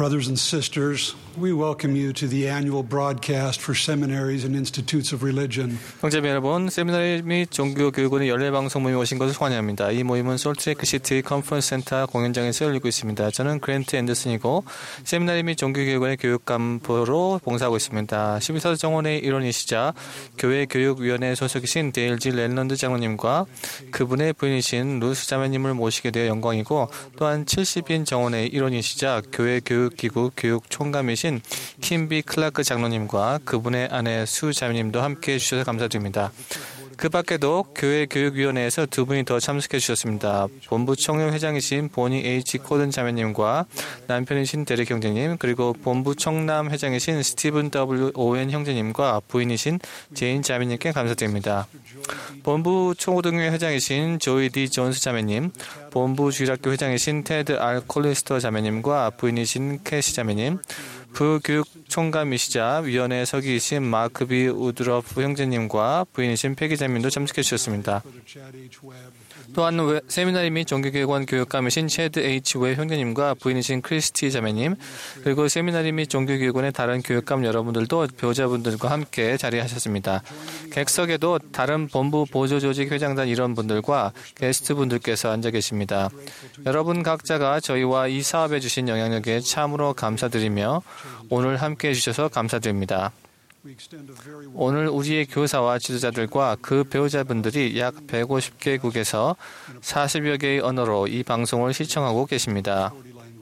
Brothers and sisters, we welcome you to the annual broadcast for seminaries and institutes of religion. 형제님 여러분, 세미나리 및 종교교육원의 연례방송 모임에 오신 것을 환영합니다. 이 모임은 솔트레이크시티 컨퍼런스 센터 공연장에서 열리고 있습니다. 저는 그랜트 앤더슨이고 세미나리 및 종교교육원의 교육감보로 봉사하고 있습니다. 12사 정원의 일원이시자 교회교육위원회 소속이신 데일 G. 렐런드 장로님과 그분의 부인이신 루스 자매님을 모시게 되어 영광이고, 또한 70인 정원의 일원이시자 교회교육기구 교육총감이신 킴비 클라크 장로님과 그분의 아내 수 자매님도 함께해 주셔서 감사드립니다. 그 밖에도 교회교육위원회에서 두 분이 더 참석해 주셨습니다. 본부 청년회장이신 보니 H. 코든 자매님과 남편이신 데릭 형제님, 그리고 본부 청남회장이신 스티븐 W. 오웬 형제님과 부인이신 제인 자매님께 감사드립니다. 본부 초고등교회 회장이신 조이 D. 존스 자매님, 본부 주일학교 회장이신 테드 R. 콜리스터 자매님과 부인이신 캐시 자매님, 부교육 총감이시자 위원회 서기이신 마크 B. 우드러프 형제님과 부인이신 패기 자매님도 참석해 주셨습니다. 또한 세미나리 및 종교교육원 교육감이신 체드 H. 웹 형제님과 부인이신 크리스티 자매님, 그리고 세미나리 및 종교교육원의 다른 교육감 여러분들도 배우자분들과 함께 자리하셨습니다. 객석에도 다른 본부 보조조직 회장단 일원분들과 게스트분들께서 앉아 계십니다. 여러분 각자가 저희와 이 사업에 주신 영향력에 참으로 감사드리며 오늘 함께해 주셔서 감사드립니다. 오늘 우리의 교사와 지도자들과 그 배우자분들이 약 150개국에서 40여 개의 언어로 이 방송을 시청하고 계십니다.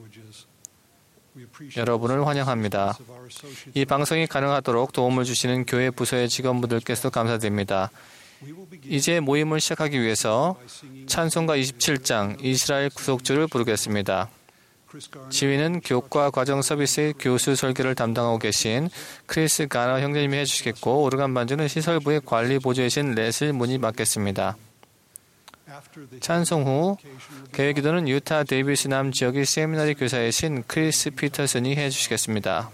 여러분을 환영합니다. 이 방송이 가능하도록 도움을 주시는 교회 부서의 직원분들께서도 감사드립니다. 이제 모임을 시작하기 위해서 찬송가 27장 이스라엘 구속주를 부르겠습니다. 지휘는 교과 과정 서비스의 교수 설계를 담당하고 계신 크리스 가너 형제님이 해주시겠고, 오르간 반주는 시설부의 관리 보조이신 레슬 문이 맡겠습니다. 찬송 후 개회기도는 유타 데이비스 남 지역의 세미나리 교사이신 크리스 피터슨이 해주시겠습니다.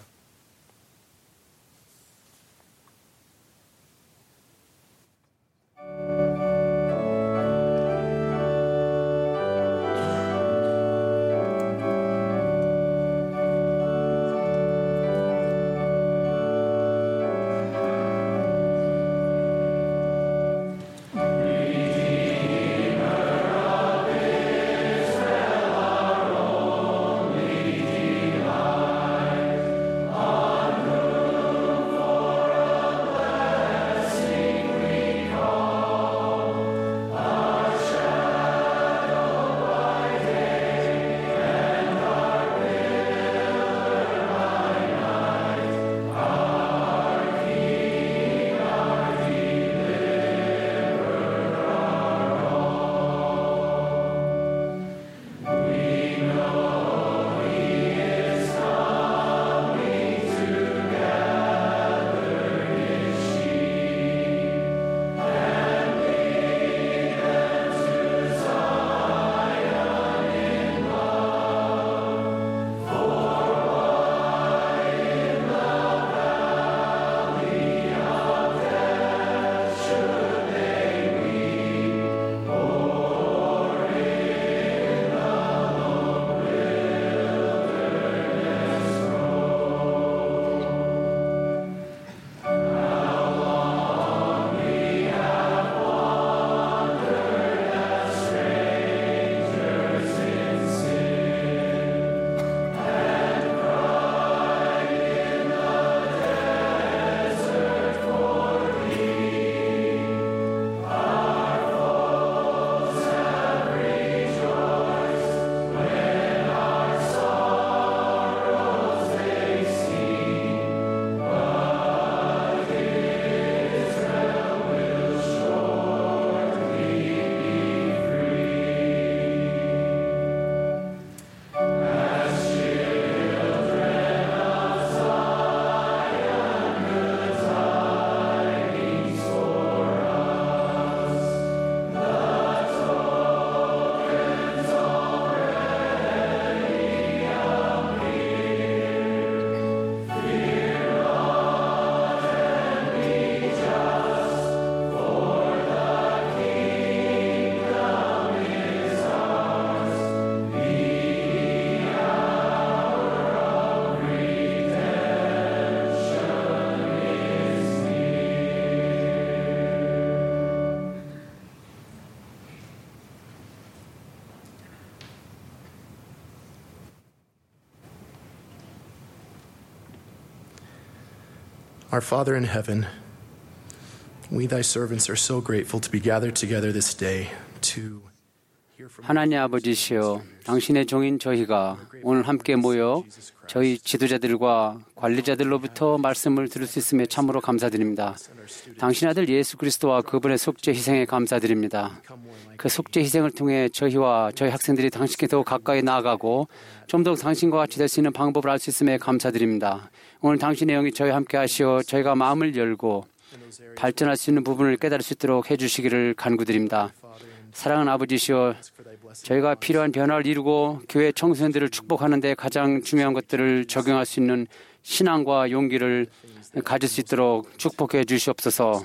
Our Father in heaven, we thy servants are so grateful to be gathered together this day to hear from 하나님 아버지시여, 당신의 종인 저희가 오늘 함께 모여 저희 지도자들과 관리자들로부터 말씀을 들을 수 있음에 참으로 감사드립니다. 당신 아들 예수 그리스도와 그분의 속죄 희생에 감사드립니다. 그 속죄 희생을 통해 저희와 저희 학생들이 당신께 더 가까이 나아가고 좀 더 당신과 같이 될 수 있는 방법을 알 수 있음에 감사드립니다. 오늘 당신의 영이 저희 함께 하시어 저희가 마음을 열고 발전할 수 있는 부분을 깨달을 수 있도록 해주시기를 간구드립니다. 사랑하는 아버지시여, 저희가 필요한 변화를 이루고 교회 청소년들을 축복하는 데 가장 중요한 것들을 적용할 수 있는 신앙과 용기를 가질 수 있도록 축복해 주시옵소서.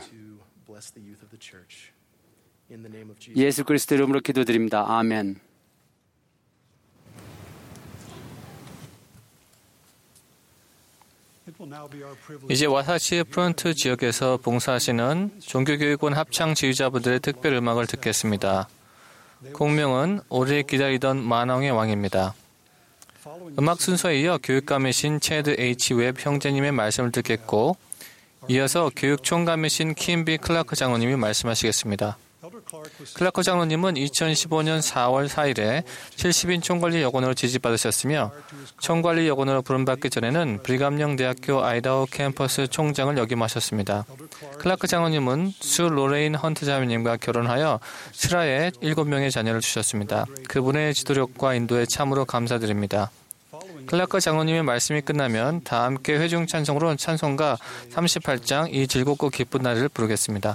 예수 그리스도 이름으로 기도드립니다. 아멘. 이제 와사시 프론트 지역에서 봉사하시는 종교교육원 합창 지휘자분들의 특별 음악을 듣겠습니다. 곡명은 오래 기다리던 만왕의 왕입니다. 음악 순서에 이어 교육감이신 체드 H. 웹 형제님의 말씀을 듣겠고, 이어서 교육총감이신 킴비 클라크 장로님이 말씀하시겠습니다. 클라크 장로님은 2015년 4월 4일에 70인 총관리 여건으로 지지받으셨으며, 총관리 여건으로 부름받기 전에는 브리감령 대학교 아이다호 캠퍼스 총장을 역임하셨습니다. 클라크 장로님은 수 로레인 헌트 자매님과 결혼하여 스라에 7명의 자녀를 주셨습니다. 그분의 지도력과 인도에 참으로 감사드립니다. 클라크 장로님의 말씀이 끝나면 다 함께 회중 찬송으로 찬송가 38장 이 즐겁고 기쁜 날을 부르겠습니다.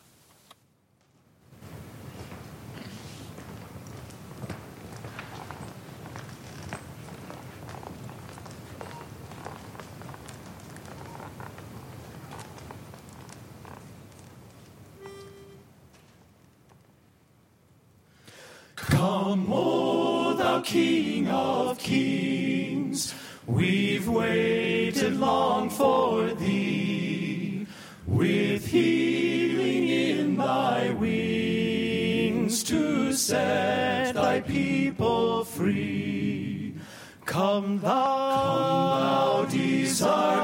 Come, O thou King of Kings, we've waited long for thee, with healing in thy wings to set thy people free. Come thou desire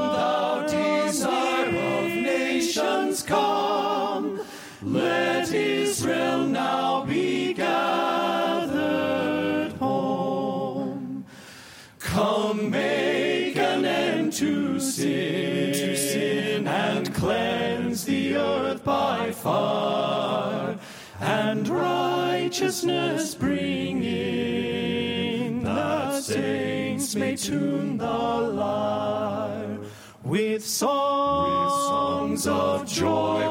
of nations, come, let Israel now be gathered home. Come, make an end to sin and cleanse the earth by fire, and righteousness bring in, that saints may tune the lyre. With songs of joy,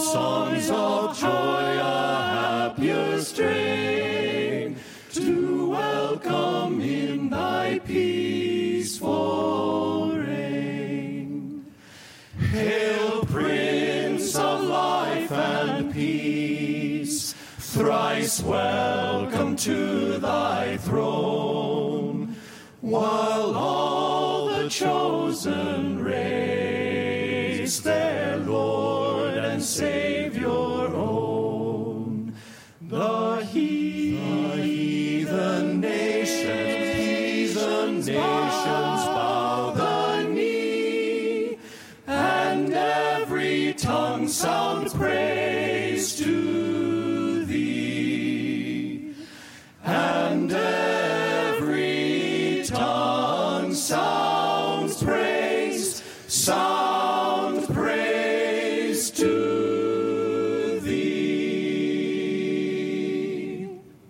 a happier strain, to welcome in thy peaceful reign. Hail, Prince of life and peace, thrice welcome to thy throne, while all the chosen race their Lord and Savior own. The heathen nations bow the knee, and every tongue sound praise to thee, and every tongue sounds praise to thee.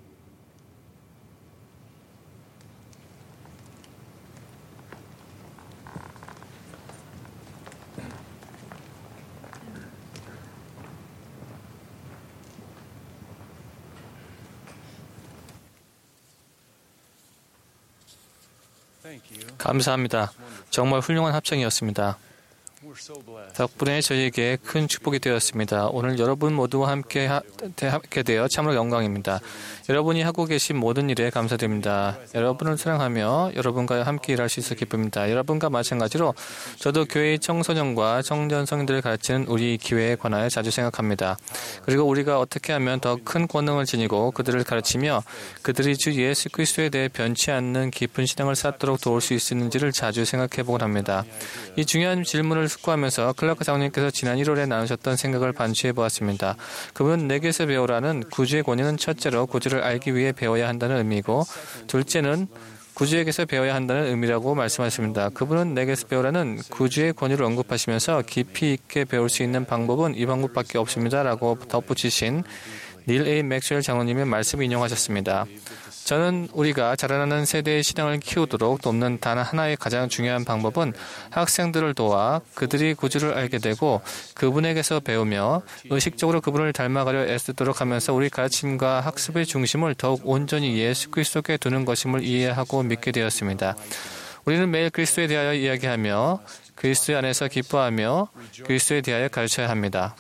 감사합니다. 정말 훌륭한 합창이었습니다. 덕분에 저희에게 큰 축복이 되었습니다. 오늘 여러분 모두와 함께 되어 참으로 영광입니다. 여러분이 하고 계신 모든 일에 감사드립니다. 여러분을 사랑하며 여러분과 함께 일할 수 있어 기쁩니다. 여러분과 마찬가지로 저도 교회의 청소년과 청년 성인들을 가르치는 우리 기회에 관하여 자주 생각합니다. 그리고 우리가 어떻게 하면 더 큰 권능을 지니고 그들을 가르치며 그들이 주 예수 그리스도에 대해 변치 않는 깊은 신앙을 쌓도록 도울 수 있는지를 자주 생각해 보곤 합니다. 이 중요한 질문을 숙고하면서 클라크 장로님께서 지난 1월에 나누셨던 생각을 반추해 보았습니다. 그분은 내게서 배우라는 구주의 권위는 첫째로 구주를 알기 위해 배워야 한다는 의미이고 둘째는 구주에게서 배워야 한다는 의미라고 말씀하셨습니다. 그분은 내게서 배우라는 구주의 권위를 언급하시면서 깊이 있게 배울 수 있는 방법은 이 방법밖에 없습니다라고 덧붙이신 닐 A. 맥스웰 장로님의 말씀을 인용하셨습니다. 저는 우리가 자라나는 세대의 신앙을 키우도록 돕는 단 하나의 가장 중요한 방법은 학생들을 도와 그들이 구주를 알게 되고 그분에게서 배우며 의식적으로 그분을 닮아가려 애쓰도록 하면서 우리 가르침과 학습의 중심을 더욱 온전히 예수 그리스도께 두는 것임을 이해하고 믿게 되었습니다. 우리는 매일 그리스도에 대하여 이야기하며 그리스도 안에서 기뻐하며 그리스도에 대하여 가르쳐야 합니다.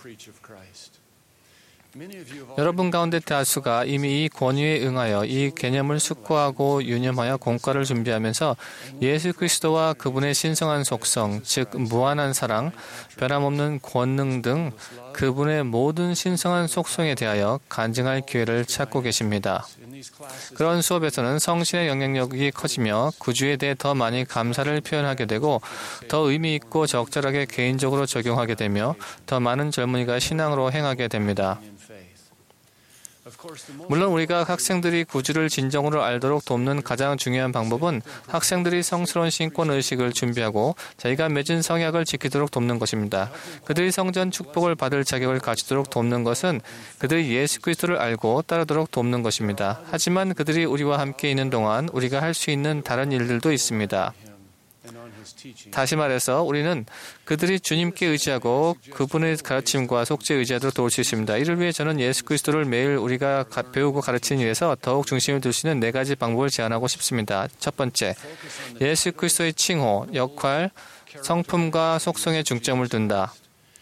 여러분 가운데 다수가 이미 이 권위에 응하여 이 개념을 숙고하고 유념하여 공과를 준비하면서 예수 그리스도와 그분의 신성한 속성, 즉 무한한 사랑, 변함없는 권능 등 그분의 모든 신성한 속성에 대하여 간증할 기회를 찾고 계십니다. 그런 수업에서는 성신의 영향력이 커지며 구주에 대해 더 많이 감사를 표현하게 되고 더 의미 있고 적절하게 개인적으로 적용하게 되며 더 많은 젊은이가 신앙으로 행하게 됩니다. 물론 우리가 학생들이 구주를 진정으로 알도록 돕는 가장 중요한 방법은 학생들이 성스러운 신권의식을 준비하고 자기가 맺은 성약을 지키도록 돕는 것입니다. 그들이 성전 축복을 받을 자격을 가지도록 돕는 것은 그들이 예수 그리스도를 알고 따르도록 돕는 것입니다. 하지만 그들이 우리와 함께 있는 동안 우리가 할 수 있는 다른 일들도 있습니다. 다시 말해서 우리는 그들이 주님께 의지하고 그분의 가르침과 속죄에 의지하도록 도울 수 있습니다. 이를 위해 저는 예수 그리스도를 매일 우리가 배우고 가르치는 일에서 더욱 중심을 둘 수 있는 4가지 방법을 제안하고 싶습니다. 첫 번째, 예수 그리스도의 칭호, 역할, 성품과 속성에 중점을 둔다.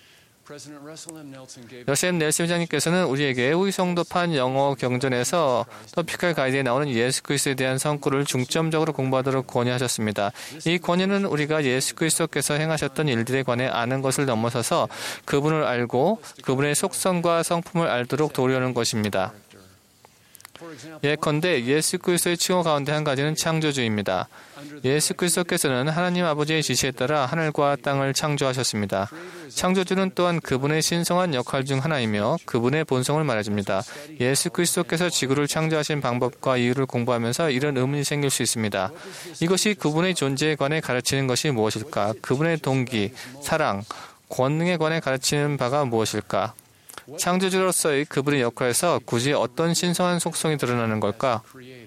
러셀 넬슨 회장님께서는 우리에게 후이성도판 영어 경전에서 토피컬 가이드에 나오는 예수 그리스도에 대한 성구를 중점적으로 공부하도록 권유하셨습니다. 이 권유는 우리가 예수 그리스도께서 행하셨던 일들에 관해 아는 것을 넘어서서 그분을 알고 그분의 속성과 성품을 알도록 도우려는 것입니다. 예컨대 예수 그리스도의 칭호 가운데 한 가지는 창조주입니다. 예수 그리스도께서는 하나님 아버지의 지시에 따라 하늘과 땅을 창조하셨습니다. 창조주는 또한 그분의 신성한 역할 중 하나이며 그분의 본성을 말해줍니다. 예수 그리스도께서 지구를 창조하신 방법과 이유를 공부하면서 이런 의문이 생길 수 있습니다. 이것이 그분의 존재에 관해 가르치는 것이 무엇일까? 그분의 동기, 사랑, 권능에 관해 가르치는 바가 무엇일까? 창조주로서의 그분의 역할에서 굳이 어떤 신성한 속성이 드러나는 걸까?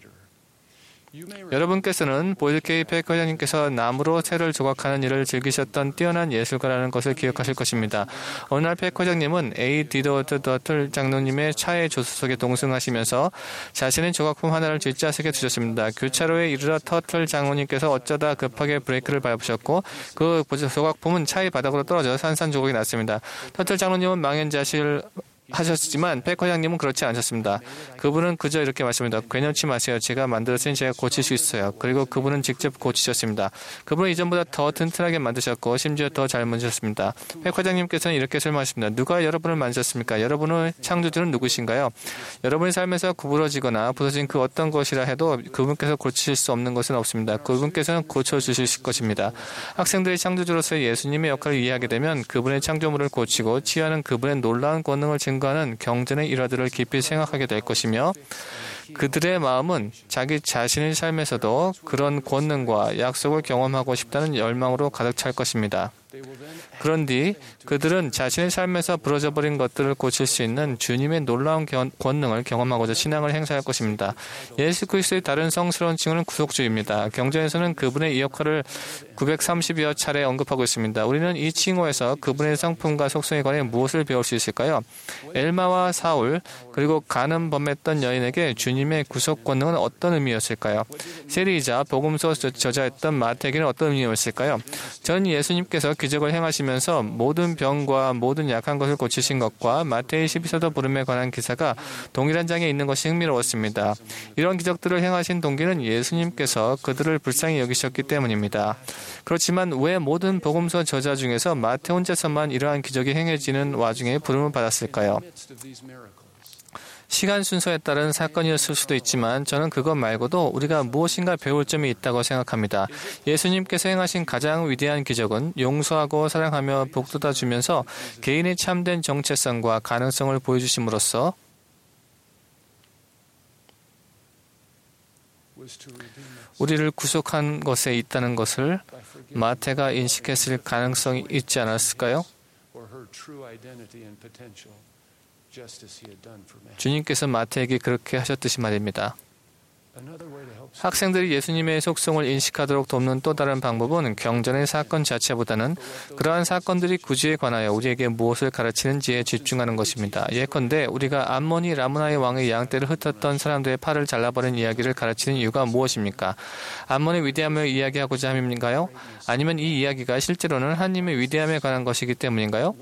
여러분께서는 보일 K. 패커 회장님께서 나무로 새를 조각하는 일을 즐기셨던 뛰어난 예술가라는 것을 기억하실 것입니다. 어느 날 패커 회장님은 A. 디더트 더틀 장로님의 차에 조수석에 동승하시면서 자신의 조각품 하나를 뒷좌석에 두셨습니다. 교차로에 이르러 터틀 장로님께서 어쩌다 급하게 브레이크를 밟으셨고 그 조각품은 차의 바닥으로 떨어져 산산조각이 났습니다. 터틀 장로님은 망연자실 하셨지만 패커 회장님은 그렇지 않으셨습니다. 그분은 그저 이렇게 말씀합니다. 괴념치 마세요. 제가 만들었으니 제가 고칠 수 있어요. 그리고 그분은 직접 고치셨습니다. 그분은 이전보다 더 튼튼하게 만드셨고 심지어 더 잘 만드셨습니다. 패커 회장님께서는 이렇게 설명하십니다. 누가 여러분을 만드셨습니까? 여러분의 창조주는 누구신가요? 여러분의 삶에서 구부러지거나 부서진 그 어떤 것이라 해도 그분께서 고치실 수 없는 것은 없습니다. 그분께서는 고쳐주실 것입니다. 학생들의 창조주로서의 예수님의 역할을 이해하게 되면 그분의 창조물을 고치고 치유하는 그분의 놀라운 권능을 증거하는 경전의 일화들을 깊이 생각하게 될 것이며 그들의 마음은 자기 자신의 삶에서도 그런 권능과 약속을 경험하고 싶다는 열망으로 가득 찰 것입니다. 그런 뒤 그들은 자신의 삶에서 부러져 버린 것들을 고칠 수 있는 주님의 놀라운 권능을 경험하고자 신앙을 행사할 것입니다. 예수 그리스도의 다른 성스러운 칭호는 구속주입니다. 경전에서는 그분의 이 역할을 930여 차례 언급하고 있습니다. 우리는 이 칭호에서 그분의 성품과 속성에 관해 무엇을 배울 수 있을까요? 엘마와 사울 그리고 간음 범했던 여인에게 주님의 구속 권능은 어떤 의미였을까요? 세리이자 복음서 저자였던 마태에게는 어떤 의미였을까요? 전 예수님께서 기적을 행하시면서 모든 병과 모든 약한 것을 고치신 것과 마태의 12서도 부름에 관한 기사가 동일한 장에 있는 것이 흥미로웠습니다. 이런 기적들을 행하신 동기는 예수님께서 그들을 불쌍히 여기셨기 때문입니다. 그렇지만 왜 모든 복음서 저자 중에서 마태 혼자서만 이러한 기적이 행해지는 와중에 부름을 받았을까요? 시간 순서에 따른 사건이었을 수도 있지만 저는 그것 말고도 우리가 무엇인가 배울 점이 있다고 생각합니다. 예수님께서 행하신 가장 위대한 기적은 용서하고 사랑하며 복돋아 주면서 개인의 참된 정체성과 가능성을 보여주심으로써 우리를 구속한 것에 있다는 것을 마태가 인식했을 가능성이 있지 않았을까요? 주님께서 마태에게 그렇게 하셨듯이 말입니다. 학생들이 예수님의 속성을 인식하도록 돕는 또 다른 방법은 경전의 사건 자체보다는 그러한 사건들이 구주에 관하여 우리에게 무엇을 가르치는지에 집중하는 것입니다. 예컨대 우리가 암몬이 라므나의 왕의 양떼를 흩었던 사람들의 팔을 잘라버린 이야기를 가르치는 이유가 무엇입니까? 암몬의 위대함을 이야기하고자 함인가요? 아니면 이 이야기가 실제로는 하나님의 위대함에 관한 것이기 때문인가요?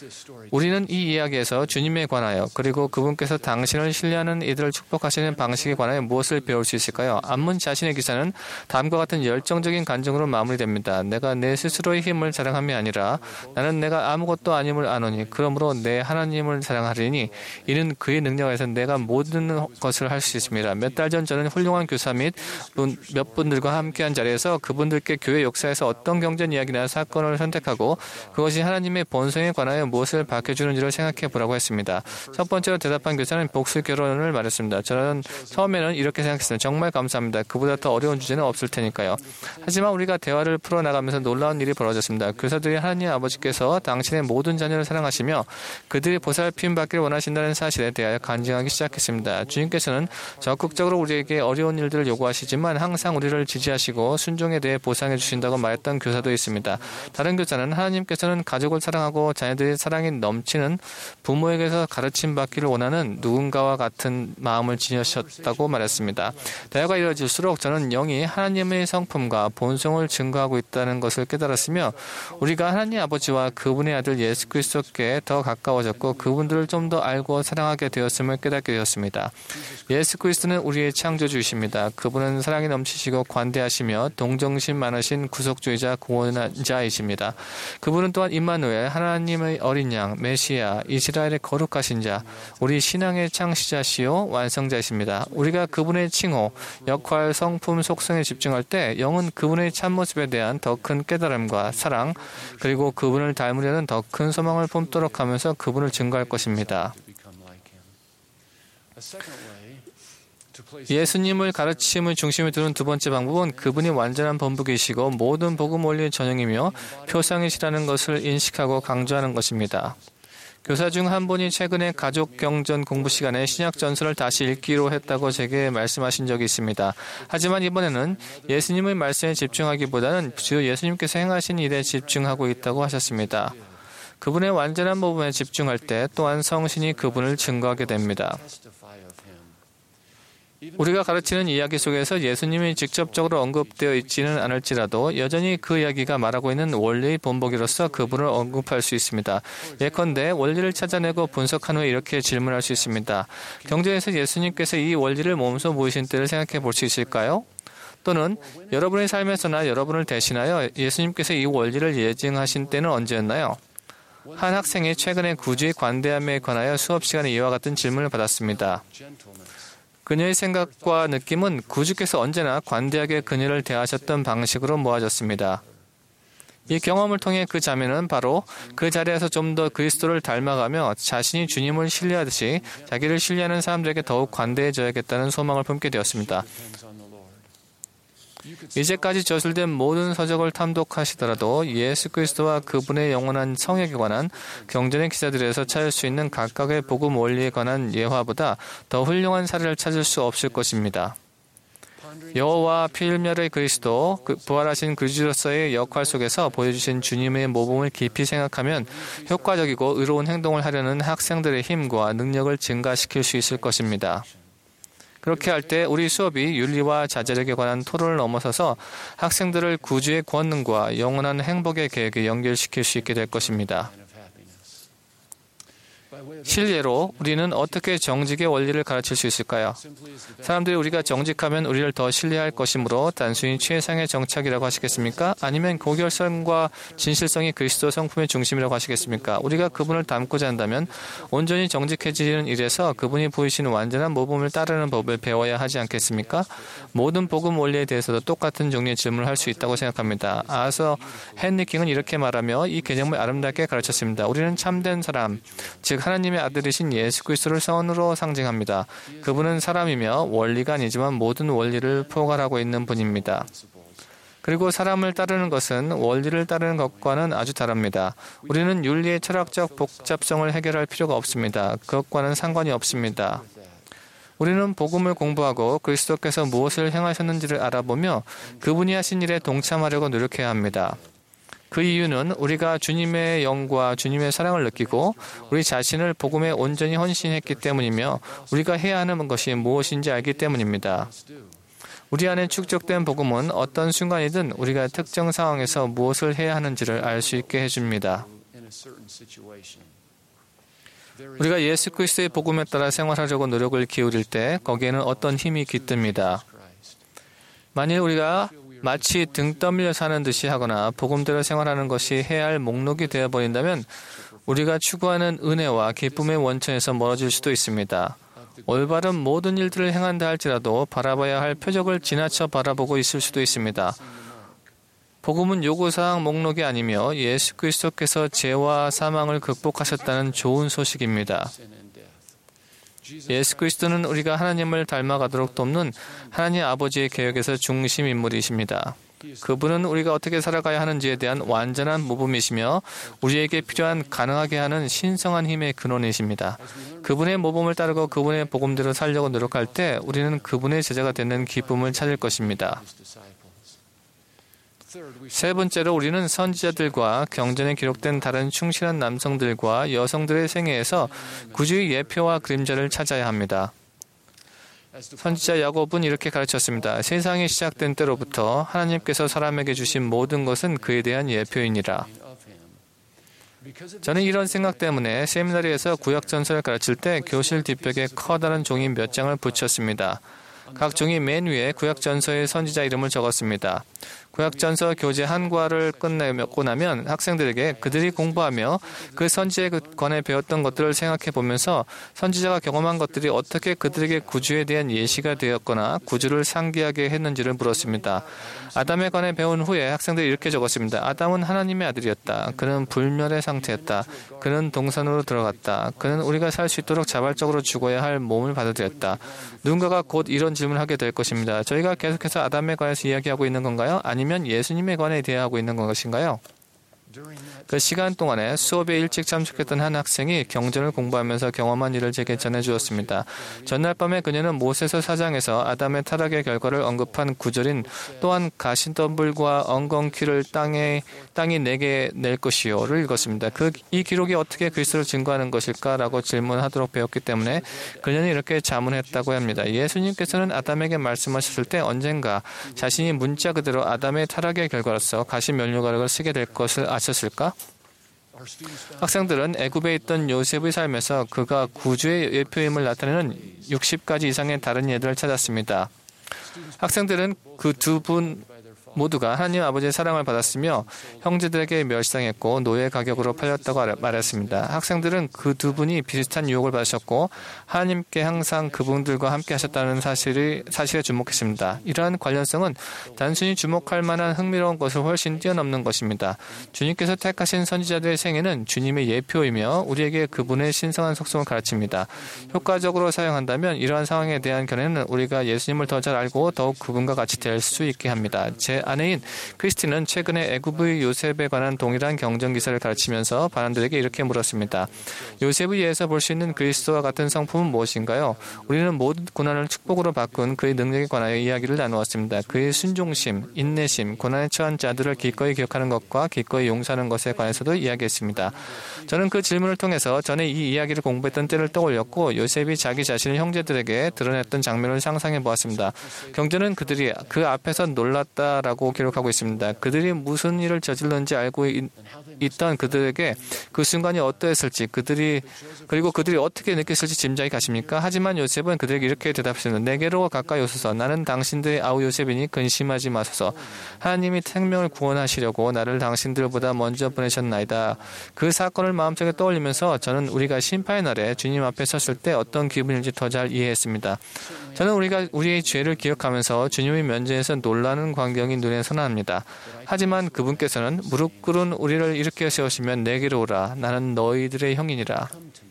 우리는 이 이야기에서 주님에 관하여 그리고 그분께서 당신을 신뢰하는 이들을 축복하시는 방식에 관하여 무엇을 배울 수 있을까요? 암몬 자신의 기사는 다음과 같은 열정적인 간증으로 마무리됩니다. 내가 내 스스로의 힘을 자랑함이 아니라 나는 내가 아무것도 아님을 아노니 그러므로 내 하나님을 자랑하리니 이는 그의 능력 안에서 내가 모든 것을 할 수 있습니다. 몇 달 전 저는 훌륭한 교사 및 몇 분들과 함께한 자리에서 그분들께 교회 역사에서 어떤 경전 이야기나 사건을 선택하고 그것이 하나님의 본성에 관하여 무엇을 밝혀주는지를 생각해 보라고 했습니다. 첫 번째로 대답한 교사는 복수 결혼을 말했습니다. 저는 처음에는 이렇게 생각했습니다. 정말 감사합니다. 그보다 더 어려운 주제는 없을 테니까요. 하지만 우리가 대화를 풀어나가면서 놀라운 일이 벌어졌습니다. 교사들이 하나님 아버지께서 당신의 모든 자녀를 사랑하시며 그들이 보살핌 받기를 원하신다는 사실에 대하여 간증하기 시작했습니다. 주님께서는 적극적으로 우리에게 어려운 일들을 요구하시지만 항상 우리를 지지하시고 순종에 대해 보상해 주신다고 말했던 교사도 있습니다. 다른 교사는 하나님께서는 가족을 사랑하고 자녀들의 사랑이 넘치는 부모에게서 가르침 받기를 원하는 누군가와 같은 마음을 지니셨다고 말했습니다. 대화가 이어질수록 저는 영이 하나님의 성품과 본성을 증거하고 있다는 것을 깨달았으며 우리가 하나님 아버지와 그분의 아들 예수 그리스도께 더 가까워졌고 그분들을 좀 더 알고 사랑하게 되었음을 깨닫게 되었습니다. 예수 그리스도는 우리의 창조주이십니다. 그분은 사랑이 넘치시고 관대하시며 동정심 많으신 구속주의자 구원자이십니다. 그분은 또한 임마누엘 하나님의 어린 양 메시아 이스라엘의 거룩하신 자 우리 신앙의 창시자시요 완성자이십니다. 우리가 그분의 칭호 역할, 성품, 속성에 집중할 때 영은 그분의 참모습에 대한 더 큰 깨달음과 사랑 그리고 그분을 닮으려는 더 큰 소망을 품도록 하면서 그분을 증거할 것입니다. 예수님을 가르침의 중심에 두는 두 번째 방법은 그분이 완전한 본부이시고 모든 복음 원리의 전형이며 표상이시라는 것을 인식하고 강조하는 것입니다. 교사 중 한 분이 최근에 가족 경전 공부 시간에 신약 전설을 다시 읽기로 했다고 제게 말씀하신 적이 있습니다. 하지만 이번에는 예수님의 말씀에 집중하기보다는 주 예수님께서 행하신 일에 집중하고 있다고 하셨습니다. 그분의 완전한 모범에 집중할 때 또한 성신이 그분을 증거하게 됩니다. 우리가 가르치는 이야기 속에서 예수님이 직접적으로 언급되어 있지는 않을지라도 여전히 그 이야기가 말하고 있는 원리의 본보기로서 그분을 언급할 수 있습니다. 예컨대 원리를 찾아내고 분석한 후에 이렇게 질문할 수 있습니다. 경전에서 예수님께서 이 원리를 몸소 보이신 때를 생각해 볼 수 있을까요? 또는 여러분의 삶에서나 여러분을 대신하여 예수님께서 이 원리를 예증하신 때는 언제였나요? 한 학생이 최근에 구주의 관대함에 관하여 수업 시간에 이와 같은 질문을 받았습니다. 그녀의 생각과 느낌은 구주께서 언제나 관대하게 그녀를 대하셨던 방식으로 모아졌습니다. 이 경험을 통해 그 자매는 바로 그 자리에서 좀 더 그리스도를 닮아가며 자신이 주님을 신뢰하듯이 자기를 신뢰하는 사람들에게 더욱 관대해져야겠다는 소망을 품게 되었습니다. 이제까지 저술된 모든 서적을 탐독하시더라도 예수 그리스도와 그분의 영원한 성액에 관한 경전의 기사들에서 찾을 수 있는 각각의 복음 원리에 관한 예화보다 더 훌륭한 사례를 찾을 수 없을 것입니다. 여호와 필멸의 그리스도, 부활하신 그리스도로서의 역할 속에서 보여주신 주님의 모범을 깊이 생각하면 효과적이고 의로운 행동을 하려는 학생들의 힘과 능력을 증가시킬 수 있을 것입니다. 그렇게 할 때 우리 수업이 윤리와 자제력에 관한 토론을 넘어서서 학생들을 구주의 권능과 영원한 행복의 계획에 연결시킬 수 있게 될 것입니다. 실례로 우리는 어떻게 정직의 원리를 가르칠 수 있을까요? 사람들이 우리가 정직하면 우리를 더 신뢰할 것이므로 단순히 최상의 정착이라고 하시겠습니까? 아니면 고결성과 진실성이 그리스도 성품의 중심이라고 하시겠습니까? 우리가 그분을 닮고자 한다면 온전히 정직해지는 일에서 그분이 보이시는 완전한 모범을 따르는 법을 배워야 하지 않겠습니까? 모든 복음 원리에 대해서도 똑같은 종류의 질문을 할 수 있다고 생각합니다. 아서 헨리킹은 이렇게 말하며 이 개념을 아름답게 가르쳤습니다. 우리는 참된 사람, 즉 하나님의 아들이신 예수 그리스도를 선으로 상징합니다. 그분은 사람이며 원리가 아니지만 모든 원리를 포괄하고 있는 분입니다. 그리고 사람을 따르는 것은 원리를 따르는 것과는 아주 다릅니다. 우리는 윤리의 철학적 복잡성을 해결할 필요가 없습니다. 그것과는 상관이 없습니다. 우리는 복음을 공부하고 그리스도께서 무엇을 행하셨는지를 알아보며 그분이 하신 일에 동참하려고 노력해야 합니다. 그 이유는 우리가 주님의 영과 주님의 사랑을 느끼고 우리 자신을 복음에 온전히 헌신했기 때문이며 우리가 해야 하는 것이 무엇인지 알기 때문입니다. 우리 안에 축적된 복음은 어떤 순간이든 우리가 특정 상황에서 무엇을 해야 하는지를 알 수 있게 해줍니다. 우리가 예수 그리스도의 복음에 따라 생활하려고 노력을 기울일 때 거기에는 어떤 힘이 깃듭니다. 만일 우리가 마치 등 떠밀려 사는 듯이 하거나 복음대로 생활하는 것이 해야 할 목록이 되어버린다면 우리가 추구하는 은혜와 기쁨의 원천에서 멀어질 수도 있습니다. 올바른 모든 일들을 행한다 할지라도 바라봐야 할 표적을 지나쳐 바라보고 있을 수도 있습니다. 복음은 요구사항 목록이 아니며 예수 그리스도께서 죄와 사망을 극복하셨다는 좋은 소식입니다. 예수 그리스도는 우리가 하나님을 닮아가도록 돕는 하나님 아버지의 계획에서 중심 인물이십니다. 그분은 우리가 어떻게 살아가야 하는지에 대한 완전한 모범이시며 우리에게 필요한 가능하게 하는 신성한 힘의 근원이십니다. 그분의 모범을 따르고 그분의 복음대로 살려고 노력할 때 우리는 그분의 제자가 되는 기쁨을 찾을 것입니다. 세 번째로 우리는 선지자들과 경전에 기록된 다른 충실한 남성들과 여성들의 생애에서 구주의 예표와 그림자를 찾아야 합니다. 선지자 야곱은 이렇게 가르쳤습니다. 세상이 시작된 때로부터 하나님께서 사람에게 주신 모든 것은 그에 대한 예표이니라. 저는 이런 생각 때문에 세미나리에서 구약전서를 가르칠 때 교실 뒷벽에 커다란 종이 몇 장을 붙였습니다. 각 종이 맨 위에 구약전서의 선지자 이름을 적었습니다. 구약전서 교재 한 과를 끝내고 나면 학생들에게 그들이 공부하며 그 선지에 관해 배웠던 것들을 생각해 보면서 선지자가 경험한 것들이 어떻게 그들에게 구주에 대한 예시가 되었거나 구주를 상기하게 했는지를 물었습니다. 아담에 관해 배운 후에 학생들이 이렇게 적었습니다. 아담은 하나님의 아들이었다. 그는 불멸의 상태였다. 그는 동산으로 들어갔다. 그는 우리가 살 수 있도록 자발적으로 죽어야 할 몸을 받아들였다. 누군가가 곧 이런 질문을 하게 될 것입니다. 저희가 계속해서 아담에 관해서 이야기하고 있는 건가요? 아니면 예수님에 관해 대화하고 있는 것인가요? 그 시간 동안에 수업에 일찍 참석했던 한 학생이 경전을 공부하면서 경험한 일을 제게 전해주었습니다. 전날 밤에 그녀는 모세서 4장에서 아담의 타락의 결과를 언급한 구절인 또한 가시덤불과 엉겅퀴를 땅이 내게 낼 것이요를 읽었습니다. 이 기록이 어떻게 그리스도를 증거하는 것일까라고 질문하도록 배웠기 때문에 그녀는 이렇게 자문했다고 합니다. 예수님께서는 아담에게 말씀하셨을 때 언젠가 자신이 문자 그대로 아담의 타락의 결과로서 가시면류관을 쓰게 될 것을 아셨을까? 학생들은 애굽에 있던 요셉의 삶에서 그가 구주의 예표임을 나타내는 60가지 이상의 다른 예들을 찾았습니다. 학생들은 그 두 분 모두가 하나님 아버지의 사랑을 받았으며 형제들에게 멸시당했고 노예 가격으로 팔렸다고 말했습니다. 학생들은 그 두 분이 비슷한 유혹을 받으셨고 하나님께 항상 그분들과 함께 하셨다는 사실에 주목했습니다. 이러한 관련성은 단순히 주목할 만한 흥미로운 것을 훨씬 뛰어넘는 것입니다. 주님께서 택하신 선지자들의 생애는 주님의 예표이며 우리에게 그분의 신성한 속성을 가르칩니다. 효과적으로 사용한다면 이러한 상황에 대한 견해는 우리가 예수님을 더 잘 알고 더욱 그분과 같이 될 수 있게 합니다. 제 아내인 크리스티는 최근에 애굽의 요셉에 관한 동일한 경전 기사를 가르치면서 반원들에게 이렇게 물었습니다. 요셉의 예에서 볼 수 있는 그리스도와 같은 성품은 무엇인가요? 우리는 모든 고난을 축복으로 바꾼 그의 능력에 관하여 이야기를 나누었습니다. 그의 순종심, 인내심, 고난에 처한 자들을 기꺼이 기억하는 것과 기꺼이 용서하는 것에 관해서도 이야기했습니다. 저는 그 질문을 통해서 전에 이 이야기를 공부했던 때를 떠올렸고 요셉이 자기 자신을 형제들에게 드러냈던 장면을 상상해 보았습니다. 경전은 그들이 그 앞에서 놀랐다라고 라고 기록하고 있습니다. 그들이 무슨 일을 저질렀는지 알고 있던 그들에게 그 순간이 어떠했을지 그리고 그들이 어떻게 느꼈을지 짐작이 가십니까? 하지만 요셉은 그들에게 이렇게 대답했습니다. 내게로 가까이 오소서. 나는 당신들의 아우 요셉이니 근심하지 마소서. 하나님이 생명을 구원하시려고 나를 당신들보다 먼저 보내셨나이다. 그 사건을 마음속에 떠올리면서 저는 우리가 심판의 날에 주님 앞에 섰을 때 어떤 기분인지 더 잘 이해했습니다. 저는 우리가 우리의 죄를 기억하면서 주님의 면전에서 놀라는 광경이 눈에 선합니다. 하지만 그분께서는 무릎 꿇은 우리를 일으켜 세우시면 내게로 오라. 나는 너희들의 형이니라.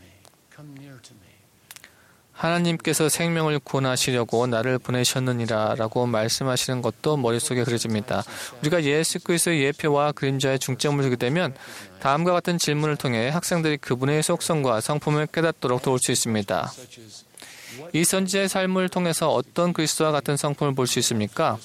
하나님께서 생명을 구원하시려고 나를 보내셨느니라 라고 말씀하시는 것도 머릿속에 그려집니다. 우리가 예수 그리스도의 예표와 그림자에 중점을 두게 되면 다음과 같은 질문을 통해 학생들이 그분의 속성과 성품을 깨닫도록 도울 수 있습니다. 이 선지자의 삶을 통해서 어떤 그리스도와 같은 성품을 볼 수 있습니까?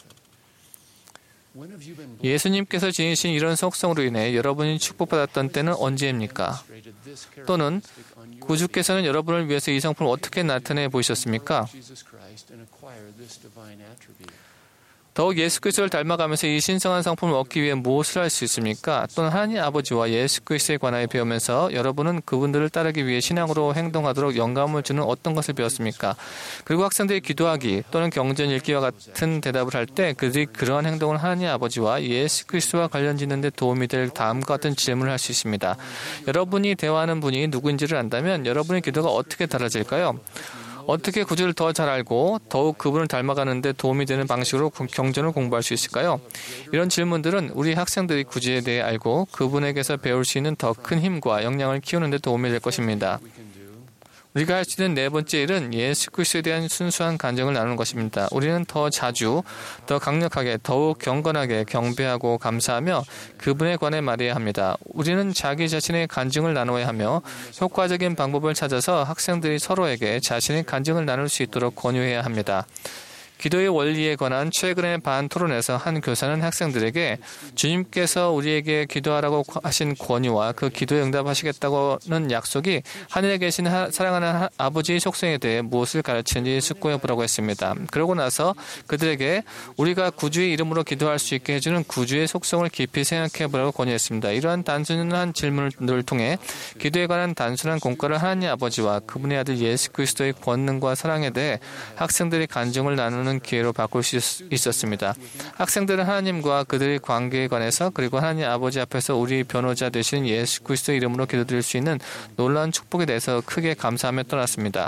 예수님께서 지니신 이런 속성으로 인해 여러분이 축복받았던 때는 언제입니까? 또는 구주께서는 여러분을 위해서 이 성품을 어떻게 나타내 보이셨습니까? 더욱 예수 그리스도를 닮아가면서 이 신성한 성품을 얻기 위해 무엇을 할 수 있습니까? 또는 하나님 아버지와 예수 그리스도에 관하여 배우면서 여러분은 그분들을 따르기 위해 신앙으로 행동하도록 영감을 주는 어떤 것을 배웠습니까? 그리고 학생들이 기도하기 또는 경전 읽기와 같은 대답을 할 때 그들이 그러한 행동을 하나님 아버지와 예수 그리스도와 관련 짓는 데 도움이 될 다음과 같은 질문을 할 수 있습니다. 여러분이 대화하는 분이 누구인지를 안다면 여러분의 기도가 어떻게 달라질까요? 어떻게 구주를 더 잘 알고 더욱 그분을 닮아가는 데 도움이 되는 방식으로 경전을 공부할 수 있을까요? 이런 질문들은 우리 학생들이 구주에 대해 알고 그분에게서 배울 수 있는 더 큰 힘과 역량을 키우는 데 도움이 될 것입니다. 우리가 할 수 있는 네 번째 일은 예수 그리스도에 대한 순수한 간증을 나누는 것입니다. 우리는 더 자주, 더 강력하게, 더욱 경건하게 경배하고 감사하며 그분에 관해 말해야 합니다. 우리는 자기 자신의 간증을 나누어야 하며 효과적인 방법을 찾아서 학생들이 서로에게 자신의 간증을 나눌 수 있도록 권유해야 합니다. 기도의 원리에 관한 최근의 반 토론에서 한 교사는 학생들에게 주님께서 우리에게 기도하라고 하신 권유와 그 기도에 응답하시겠다고는 약속이 하늘에 계신 사랑하는 아버지의 속성에 대해 무엇을 가르치는지 숙고해 보라고 했습니다. 그러고 나서 그들에게 우리가 구주의 이름으로 기도할 수 있게 해주는 구주의 속성을 깊이 생각해 보라고 권유했습니다. 이러한 단순한 질문을 통해 기도에 관한 단순한 공과를 하나님 아버지와 그분의 아들 예수 그리스도의 권능과 사랑에 대해 학생들이 간증을 나누는 기회로 바꿀 수 있었습니다. 학생들은 하나님과 그들의 관계에 관해서 그리고 하나님 아버지 앞에서 우리 변호자 되시는 예수 그리스도의 이름으로 기도드릴 수 있는 놀라운 축복에 대해서 크게 감사하며 떠났습니다.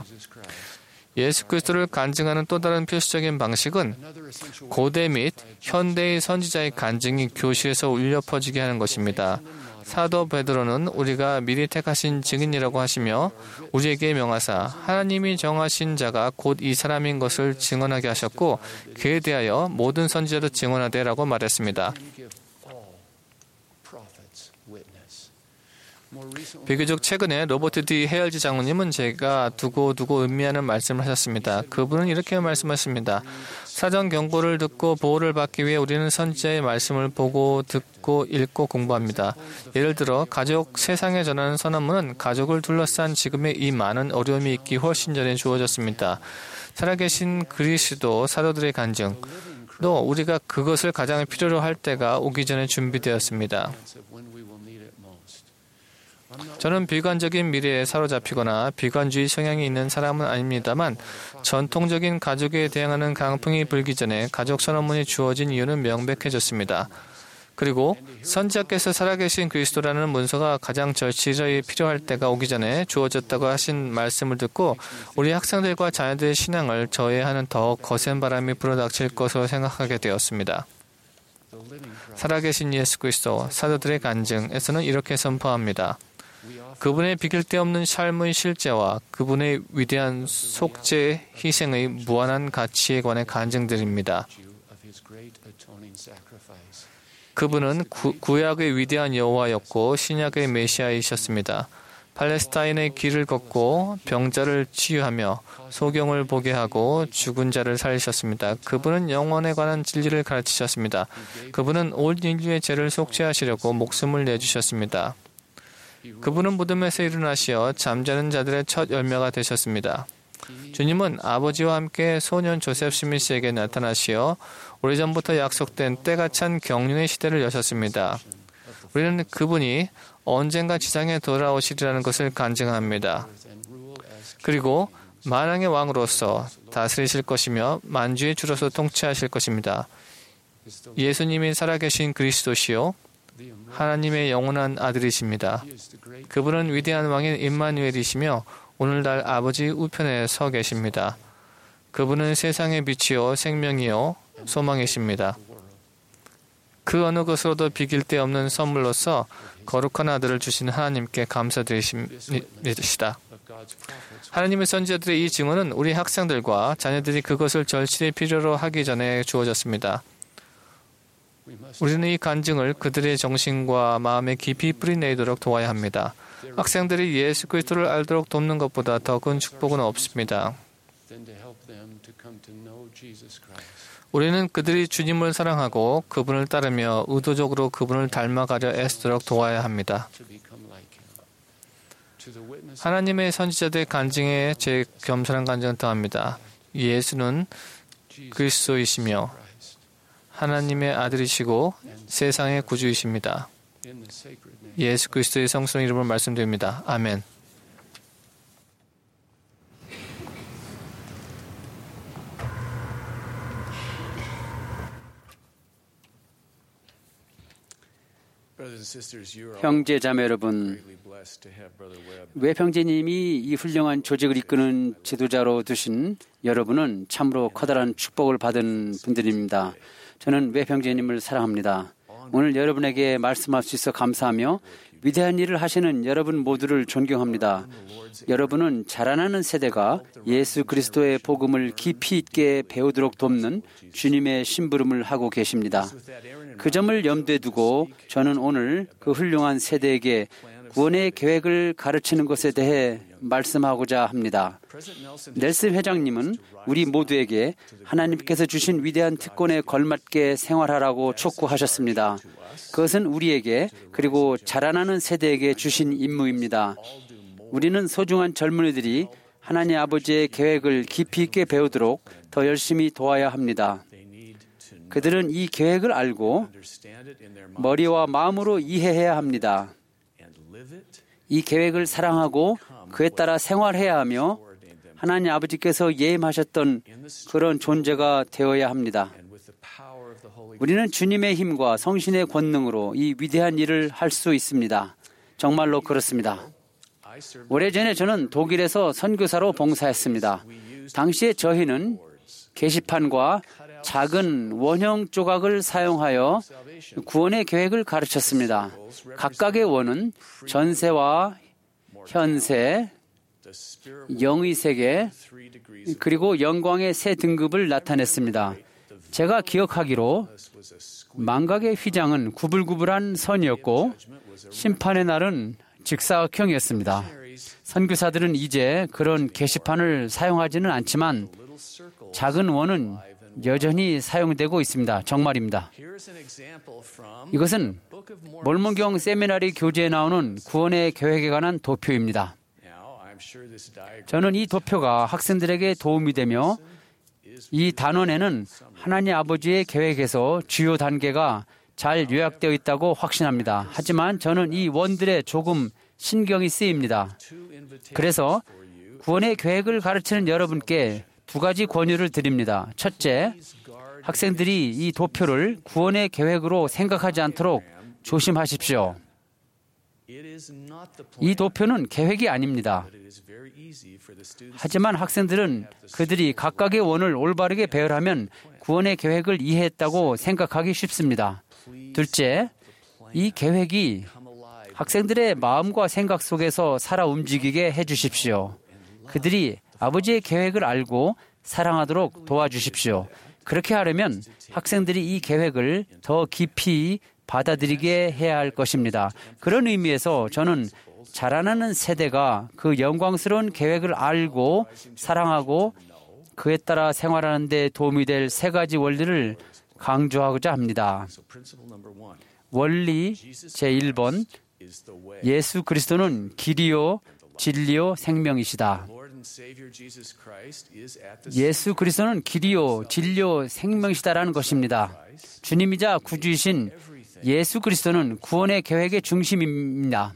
예수 그리스도를 간증하는 또 다른 표시적인 방식은 고대 및 현대의 선지자의 간증이 교실에서 울려 퍼지게 하는 것입니다. 사도 베드로는 우리가 미리 택하신 증인이라고 하시며 우리에게 명하사 하나님이 정하신 자가 곧 이 사람인 것을 증언하게 하셨고 그에 대하여 모든 선지자도 증언하되라고 말했습니다. 비교적 최근에 로버트 D. 헤얼즈 장로님은 제가 두고 의미하는 말씀을 하셨습니다. 그분은 이렇게 말씀하십니다. 사전 경고를 듣고 보호를 받기 위해 우리는 선지자의 말씀을 보고 듣고 읽고 공부합니다. 예를 들어 가족 세상에 전하는 선언문은 가족을 둘러싼 지금의 이 많은 어려움이 있기 훨씬 전에 주어졌습니다. 살아계신 그리스도 사도들의 간증 또 우리가 그것을 가장 필요로 할 때가 오기 전에 준비되었습니다. 저는 비관적인 미래에 사로잡히거나 비관주의 성향이 있는 사람은 아닙니다만 전통적인 가족에 대항하는 강풍이 불기 전에 가족 선언문이 주어진 이유는 명백해졌습니다. 그리고 선지자께서 살아계신 그리스도라는 문서가 가장 절실히 필요할 때가 오기 전에 주어졌다고 하신 말씀을 듣고 우리 학생들과 자녀들의 신앙을 저해하는 더 거센 바람이 불어닥칠 것으로 생각하게 되었습니다. 살아계신 예수 그리스도 사도들의 간증에서는 이렇게 선포합니다. 그분의 비길 데 없는 삶의 실제와 그분의 위대한 속죄 희생의 무한한 가치에 관해 간증드립니다. 그분은 구약의 위대한 여호와였고 신약의 메시아이셨습니다. 팔레스타인의 길을 걷고 병자를 치유하며 소경을 보게 하고 죽은 자를 살리셨습니다. 그분은 영혼에 관한 진리를 가르치셨습니다. 그분은 온 인류의 죄를 속죄하시려고 목숨을 내주셨습니다. 그분은 무덤에서 일어나시어 잠자는 자들의 첫 열매가 되셨습니다. 주님은 아버지와 함께 소년 조셉 스미스에게 나타나시어 오래전부터 약속된 때가 찬 경륜의 시대를 여셨습니다. 우리는 그분이 언젠가 지상에 돌아오시리라는 것을 간증합니다. 그리고 만왕의 왕으로서 다스리실 것이며 만주의 주로서 통치하실 것입니다. 예수님이 살아계신 그리스도시요 하나님의 영원한 아들이십니다. 그분은 위대한 왕인 임마누엘이시며 오늘날 아버지 우편에 서 계십니다. 그분은 세상의 빛이요 생명이요 소망이십니다. 그 어느 것으로도 비길 데 없는 선물로서 거룩한 아들을 주신 하나님께 감사드리십니다. 하나님의 선지자들의 이 증언은 우리 학생들과 자녀들이 그것을 절실히 필요로 하기 전에 주어졌습니다. 우리는 이 간증을 그들의 정신과 마음에 깊이 뿌리내도록 도와야 합니다. 학생들이 예수 그리스도를 알도록 돕는 것보다 더 큰 축복은 없습니다. 우리는 그들이 주님을 사랑하고 그분을 따르며 의도적으로 그분을 닮아가려 애쓰도록 도와야 합니다. 하나님의 선지자들의 간증에 제 겸손한 간증을 더합니다. 예수는 그리스도이시며 하나님의 아들이시고 세상의 구주이십니다. 예수 그리스도의 성스러운 이름으로 말씀드립니다. 아멘. 형제 자매 여러분, 웹 형제님이 이 훌륭한 조직을 이끄는 지도자로 두신 여러분은 참으로 커다란 축복을 받은 분들입니다. 저는 웹 형제님을 사랑합니다. 오늘 여러분에게 말씀할 수 있어 감사하며 위대한 일을 하시는 여러분 모두를 존경합니다. 여러분은 자라나는 세대가 예수 그리스도의 복음을 깊이 있게 배우도록 돕는 주님의 심부름을 하고 계십니다. 그 점을 염두에 두고 저는 오늘 그 훌륭한 세대에게 구원의 계획을 가르치는 것에 대해 말씀하고자 합니다. 넬슨 회장님은 우리 모두에게 하나님께서 주신 위대한 특권에 걸맞게 생활하라고 촉구하셨습니다. 그것은 우리에게 그리고 자라나는 세대에게 주신 임무입니다. 우리는 소중한 젊은이들이 하나님 아버지의 계획을 깊이 있게 배우도록 더 열심히 도와야 합니다. 그들은 이 계획을 알고 머리와 마음으로 이해해야 합니다. 이 계획을 사랑하고 그에 따라 생활해야 하며 하나님 아버지께서 예임하셨던 그런 존재가 되어야 합니다. 우리는 주님의 힘과 성신의 권능으로 이 위대한 일을 할 수 있습니다. 정말로 그렇습니다. 오래전에 저는 독일에서 선교사로 봉사했습니다. 당시에 저희는 게시판과 작은 원형 조각을 사용하여 구원의 계획을 가르쳤습니다. 각각의 원은 전세와 현세, 영의 세계, 그리고 영광의 세 등급을 나타냈습니다. 제가 기억하기로 망각의 휘장은 구불구불한 선이었고 심판의 날은 직사각형이었습니다. 선교사들은 이제 그런 게시판을 사용하지는 않지만 작은 원은 여전히 사용되고 있습니다. 정말입니다. 이것은 몰몬경 세미나리 교재에 나오는 구원의 계획에 관한 도표입니다. 저는 이 도표가 학생들에게 도움이 되며 이 단원에는 하나님 아버지의 계획에서 주요 단계가 잘 요약되어 있다고 확신합니다. 하지만 저는 이 원들에 조금 신경이 쓰입니다. 그래서 구원의 계획을 가르치는 여러분께 두 가지 권유를 드립니다. 첫째, 학생들이 이 도표를 구원의 계획으로 생각하지 않도록 조심하십시오. 이 도표는 계획이 아닙니다. 하지만 학생들은 그들이 각각의 원을 올바르게 배열하면 구원의 계획을 이해했다고 생각하기 쉽습니다. 둘째, 이 계획이 학생들의 마음과 생각 속에서 살아 움직이게 해주십시오. 그들이 아버지의 계획을 알고 사랑하도록 도와주십시오. 그렇게 하려면 학생들이 이 계획을 더 깊이 받아들이게 해야 할 것입니다. 그런 의미에서 저는 자라나는 세대가 그 영광스러운 계획을 알고 사랑하고 그에 따라 생활하는 데 도움이 될 세 가지 원리를 강조하고자 합니다. 원리 제1번, 예수 그리스도는 길이요 진리요 생명이시다. 예수 그리스도는 길이요, 진리요, 생명이시다라는 것입니다. 주님이자 구주이신 예수 그리스도는 구원의 계획의 중심입니다.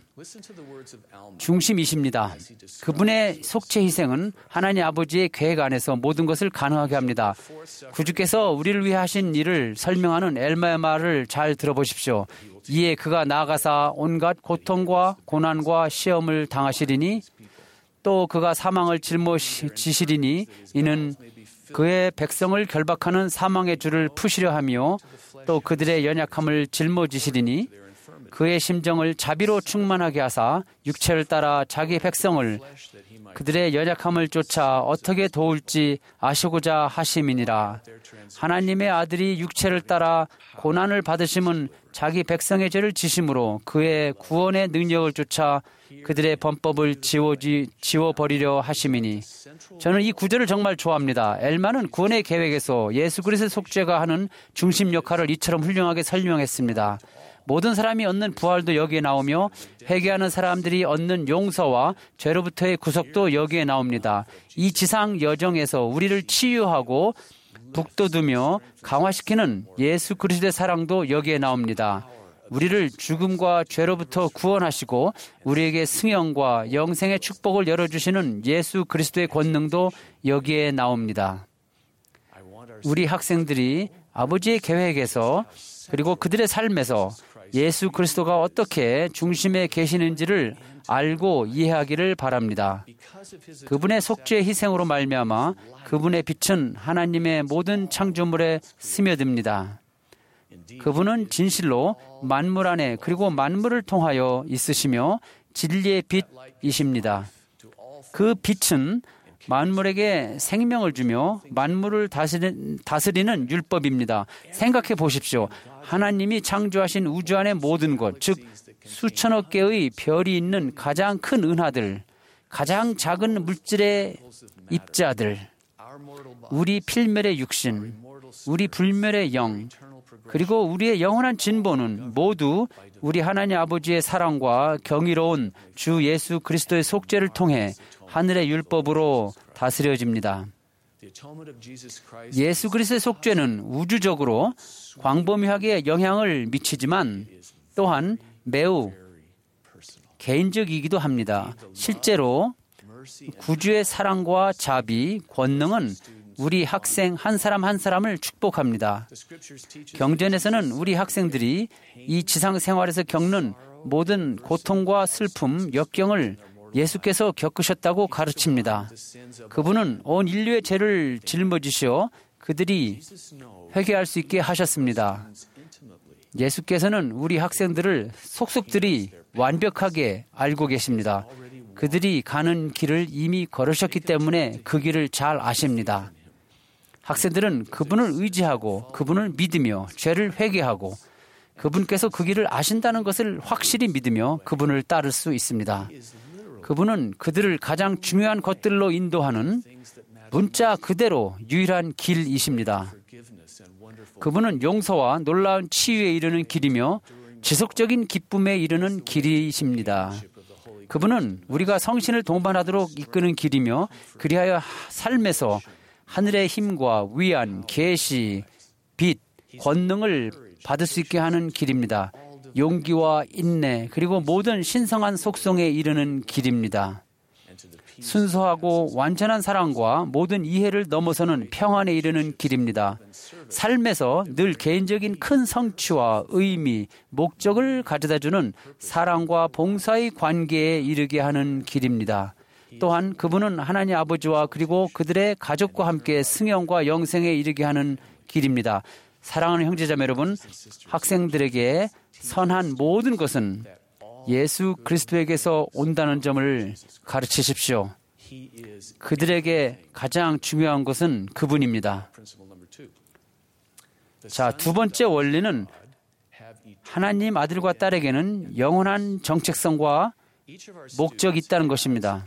중심이십니다. 그분의 속죄 희생은 하나님 아버지의 계획 안에서 모든 것을 가능하게 합니다. 구주께서 우리를 위해 하신 일을 설명하는 엘마의 말을 잘 들어보십시오. 이에 그가 나아가사 온갖 고통과 고난과 시험을 당하시리니 또 그가 사망을 짊어지시리니 이는 그의 백성을 결박하는 사망의 줄을 푸시려 하며 또 그들의 연약함을 짊어지시리니 그의 심정을 자비로 충만하게 하사 육체를 따라 자기 백성을 그들의 연약함을 쫓아 어떻게 도울지 아시고자 하심이니라. 하나님의 아들이 육체를 따라 고난을 받으심은 자기 백성의 죄를 지심으로 그의 구원의 능력을 쫓아 그들의 범법을 지워버리려 하심이니. 저는 이 구절을 정말 좋아합니다. 엘마는 구원의 계획에서 예수 그리스도의 속죄가 하는 중심 역할을 이처럼 훌륭하게 설명했습니다. 모든 사람이 얻는 부활도 여기에 나오며 회개하는 사람들이 얻는 용서와 죄로부터의 구속도 여기에 나옵니다. 이 지상 여정에서 우리를 치유하고 북돋우며 강화시키는 예수 그리스도의 사랑도 여기에 나옵니다. 우리를 죽음과 죄로부터 구원하시고 우리에게 승형과 영생의 축복을 열어주시는 예수 그리스도의 권능도 여기에 나옵니다. 우리 학생들이 아버지의 계획에서 그리고 그들의 삶에서 예수 그리스도가 어떻게 중심에 계시는지를 알고 이해하기를 바랍니다. 그분의 속죄의 희생으로 말미암아 그분의 빛은 하나님의 모든 창조물에 스며듭니다. 그분은 진실로 만물 안에 그리고 만물을 통하여 있으시며 진리의 빛이십니다. 그 빛은 만물에게 생명을 주며 만물을 다스리는 율법입니다. 생각해 보십시오. 하나님이 창조하신 우주 안의 모든 것, 즉 수천억 개의 별이 있는 가장 큰 은하들, 가장 작은 물질의 입자들, 우리 필멸의 육신, 우리 불멸의 영, 그리고 우리의 영원한 진보는 모두 우리 하나님 아버지의 사랑과 경이로운 주 예수 그리스도의 속죄를 통해 하늘의 율법으로 다스려집니다. 예수 그리스도의 속죄는 우주적으로 광범위하게 영향을 미치지만 또한 매우 개인적이기도 합니다. 실제로 구주의 사랑과 자비, 권능은 우리 학생 한 사람 한 사람을 축복합니다. 경전에서는 우리 학생들이 이 지상 생활에서 겪는 모든 고통과 슬픔, 역경을 예수께서 겪으셨다고 가르칩니다. 그분은 온 인류의 죄를 짊어지시어 그들이 회개할 수 있게 하셨습니다. 예수께서는 우리 학생들을 속속들이 완벽하게 알고 계십니다. 그들이 가는 길을 이미 걸으셨기 때문에 그 길을 잘 아십니다. 학생들은 그분을 의지하고 그분을 믿으며 죄를 회개하고 그분께서 그 길을 아신다는 것을 확실히 믿으며 그분을 따를 수 있습니다. 그분은 그들을 가장 중요한 것들로 인도하는 문자 그대로 유일한 길이십니다. 그분은 용서와 놀라운 치유에 이르는 길이며 지속적인 기쁨에 이르는 길이십니다. 그분은 우리가 성신을 동반하도록 이끄는 길이며 그리하여 삶에서 하늘의 힘과 위안, 계시, 빛, 권능을 받을 수 있게 하는 길입니다. 용기와 인내 그리고 모든 신성한 속성에 이르는 길입니다. 순수하고 완전한 사랑과 모든 이해를 넘어서는 평안에 이르는 길입니다. 삶에서 늘 개인적인 큰 성취와 의미, 목적을 가져다주는 사랑과 봉사의 관계에 이르게 하는 길입니다. 또한 그분은 하나님 아버지와 그리고 그들의 가족과 함께 승형과 영생에 이르게 하는 길입니다. 사랑하는 형제자매 여러분, 학생들에게 선한 모든 것은 예수 그리스도에게서 온다는 점을 가르치십시오. 그들에게 가장 중요한 것은 그분입니다. 자, 두 번째 원리는 하나님 아들과 딸에게는 영원한 정체성과 목적이 있다는 것입니다.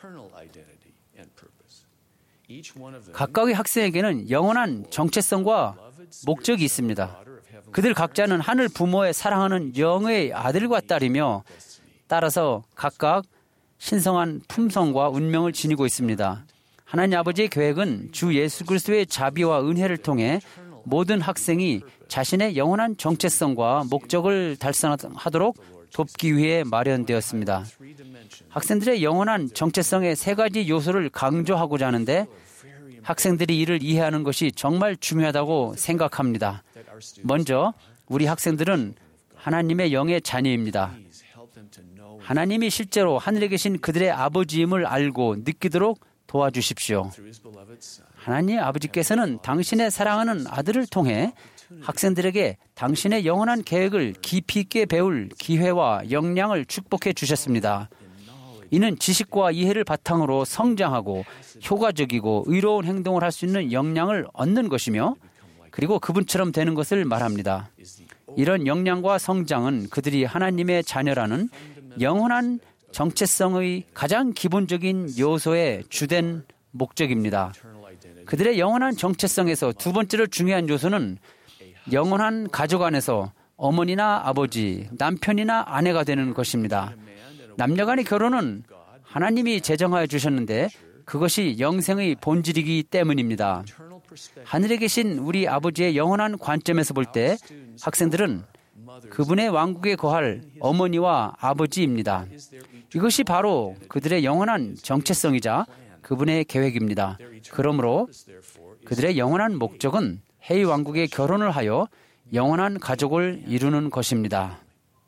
각각의 학생에게는 영원한 정체성과 목적이 있습니다. 그들 각자는 하늘 부모의 사랑하는 영의 아들과 딸이며 따라서 각각 신성한 품성과 운명을 지니고 있습니다. 하나님 아버지의 계획은 주 예수 그리스도의 자비와 은혜를 통해 모든 학생이 자신의 영원한 정체성과 목적을 달성하도록 돕기 위해 마련되었습니다. 학생들의 영원한 정체성의 세 가지 요소를 강조하고자 하는데 학생들이 이를 이해하는 것이 정말 중요하다고 생각합니다. 먼저 우리 학생들은 하나님의 영의 자녀입니다. 하나님이 실제로 하늘에 계신 그들의 아버지임을 알고 느끼도록 도와주십시오. 하나님 아버지께서는 당신의 사랑하는 아들을 통해 학생들에게 당신의 영원한 계획을 깊이 있게 배울 기회와 역량을 축복해 주셨습니다. 이는 지식과 이해를 바탕으로 성장하고 효과적이고 의로운 행동을 할 수 있는 역량을 얻는 것이며 그리고 그분처럼 되는 것을 말합니다. 이런 역량과 성장은 그들이 하나님의 자녀라는 영원한 정체성의 가장 기본적인 요소의 주된 목적입니다. 그들의 영원한 정체성에서 두 번째로 중요한 요소는 영원한 가족 안에서 어머니나 아버지, 남편이나 아내가 되는 것입니다. 남녀간의 결혼은 하나님이 제정하여 주셨는데 그것이 영생의 본질이기 때문입니다. 하늘에 계신 우리 아버지의 영원한 관점에서 볼 때 학생들은 그분의 왕국에 거할 어머니와 아버지입니다. 이것이 바로 그들의 영원한 정체성이자 그분의 계획입니다. 그러므로 그들의 영원한 목적은 해의 왕국에 결혼을 하여 영원한 가족을 이루는 것입니다.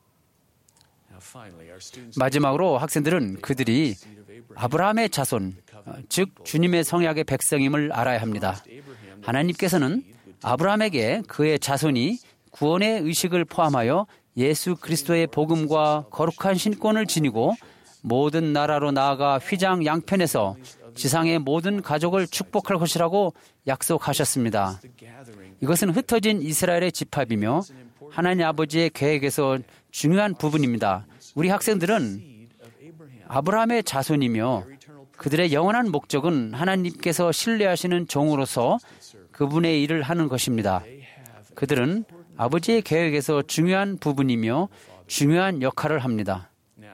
마지막으로 학생들은 그들이 아브라함의 자손, 즉 주님의 성약의 백성임을 알아야 합니다. 하나님께서는 아브라함에게 그의 자손이 구원의 의식을 포함하여 예수 그리스도의 복음과 거룩한 신권을 지니고 모든 나라로 나아가 휘장 양편에서 지상의 모든 가족을 축복할 것이라고 약속하셨습니다. 이것은 흩어진 이스라엘의 집합이며 하나님 아버지의 계획에서 중요한 부분입니다. 우리 학생들은 아브라함의 자손이며 그들의 영원한 목적은 하나님께서 신뢰하시는 종으로서 그분의 일을 하는 것입니다. 그들은 아버지의 계획에서 중요한 부분이며 중요한 역할을 합니다.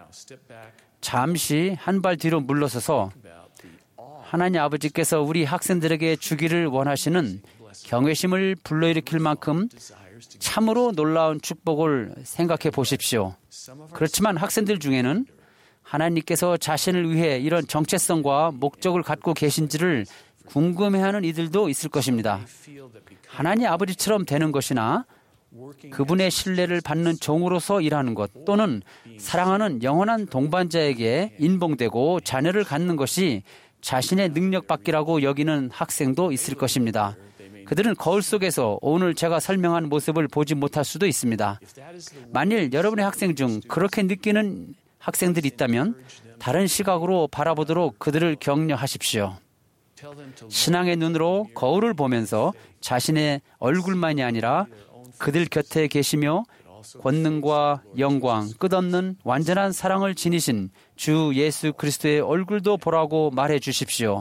잠시 한 발 뒤로 물러서서 하나님 아버지께서 우리 학생들에게 주기를 원하시는 경외심을 불러일으킬 만큼 참으로 놀라운 축복을 생각해 보십시오. 그렇지만 학생들 중에는 하나님께서 자신을 위해 이런 정체성과 목적을 갖고 계신지를 궁금해하는 이들도 있을 것입니다. 하나님 아버지처럼 되는 것이나 그분의 신뢰를 받는 종으로서 일하는 것 또는 사랑하는 영원한 동반자에게 인봉되고 자녀를 갖는 것이 자신의 능력받기라고 여기는 학생도 있을 것입니다. 그들은 거울 속에서 오늘 제가 설명한 모습을 보지 못할 수도 있습니다. 만일 여러분의 학생 중 그렇게 느끼는 학생들이 있다면 다른 시각으로 바라보도록 그들을 격려하십시오. 신앙의 눈으로 거울을 보면서 자신의 얼굴만이 아니라 그들 곁에 계시며 권능과 영광, 끝없는 완전한 사랑을 지니신 주 예수 그리스도의 얼굴도 보라고 말해 주십시오.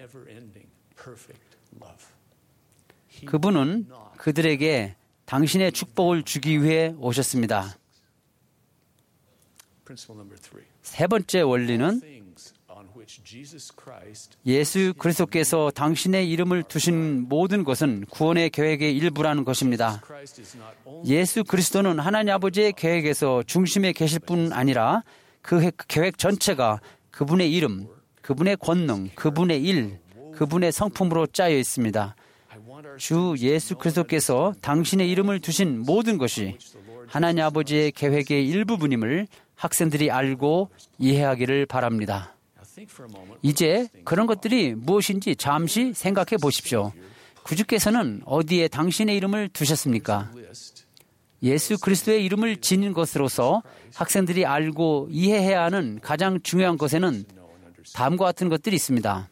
그분은 그들에게 당신의 축복을 주기 위해 오셨습니다. 세 번째 원리는 예수 그리스도께서 당신의 이름을 두신 모든 것은 구원의 계획의 일부라는 것입니다. 예수 그리스도는 하나님 아버지의 계획에서 중심에 계실 뿐 아니라 그 계획 전체가 그분의 이름, 그분의 권능, 그분의 일, 그분의 성품으로 짜여 있습니다. 주 예수 그리스도께서 당신의 이름을 두신 모든 것이 하나님 아버지의 계획의 일부분임을 학생들이 알고 이해하기를 바랍니다. 이제 그런 것들이 무엇인지 잠시 생각해 보십시오. 구주께서는 어디에 당신의 이름을 두셨습니까? 예수 그리스도의 이름을 지닌 것으로서 학생들이 알고 이해해야 하는 가장 중요한 것에는 다음과 같은 것들이 있습니다.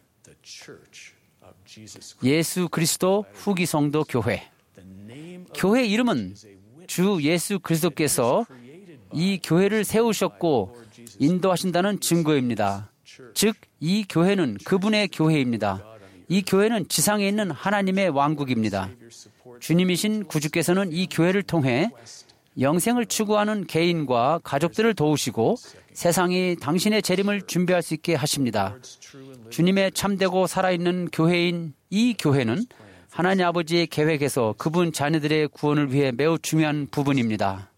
예수 그리스도 후기 성도 교회. 교회 이름은 주 예수 그리스도께서 이 교회를 세우셨고 인도하신다는 증거입니다. 즉, 이 교회는 그분의 교회입니다. 이 교회는 지상에 있는 하나님의 왕국입니다. 주님이신 구주께서는 이 교회를 통해 영생을 추구하는 개인과 가족들을 도우시고 세상이 당신의 재림을 준비할 수 있게 하십니다. 주님의 참되고 살아있는 교회인 이 교회는 하나님 아버지의 계획에서 그분 자녀들의 구원을 위해 매우 중요한 부분입니다.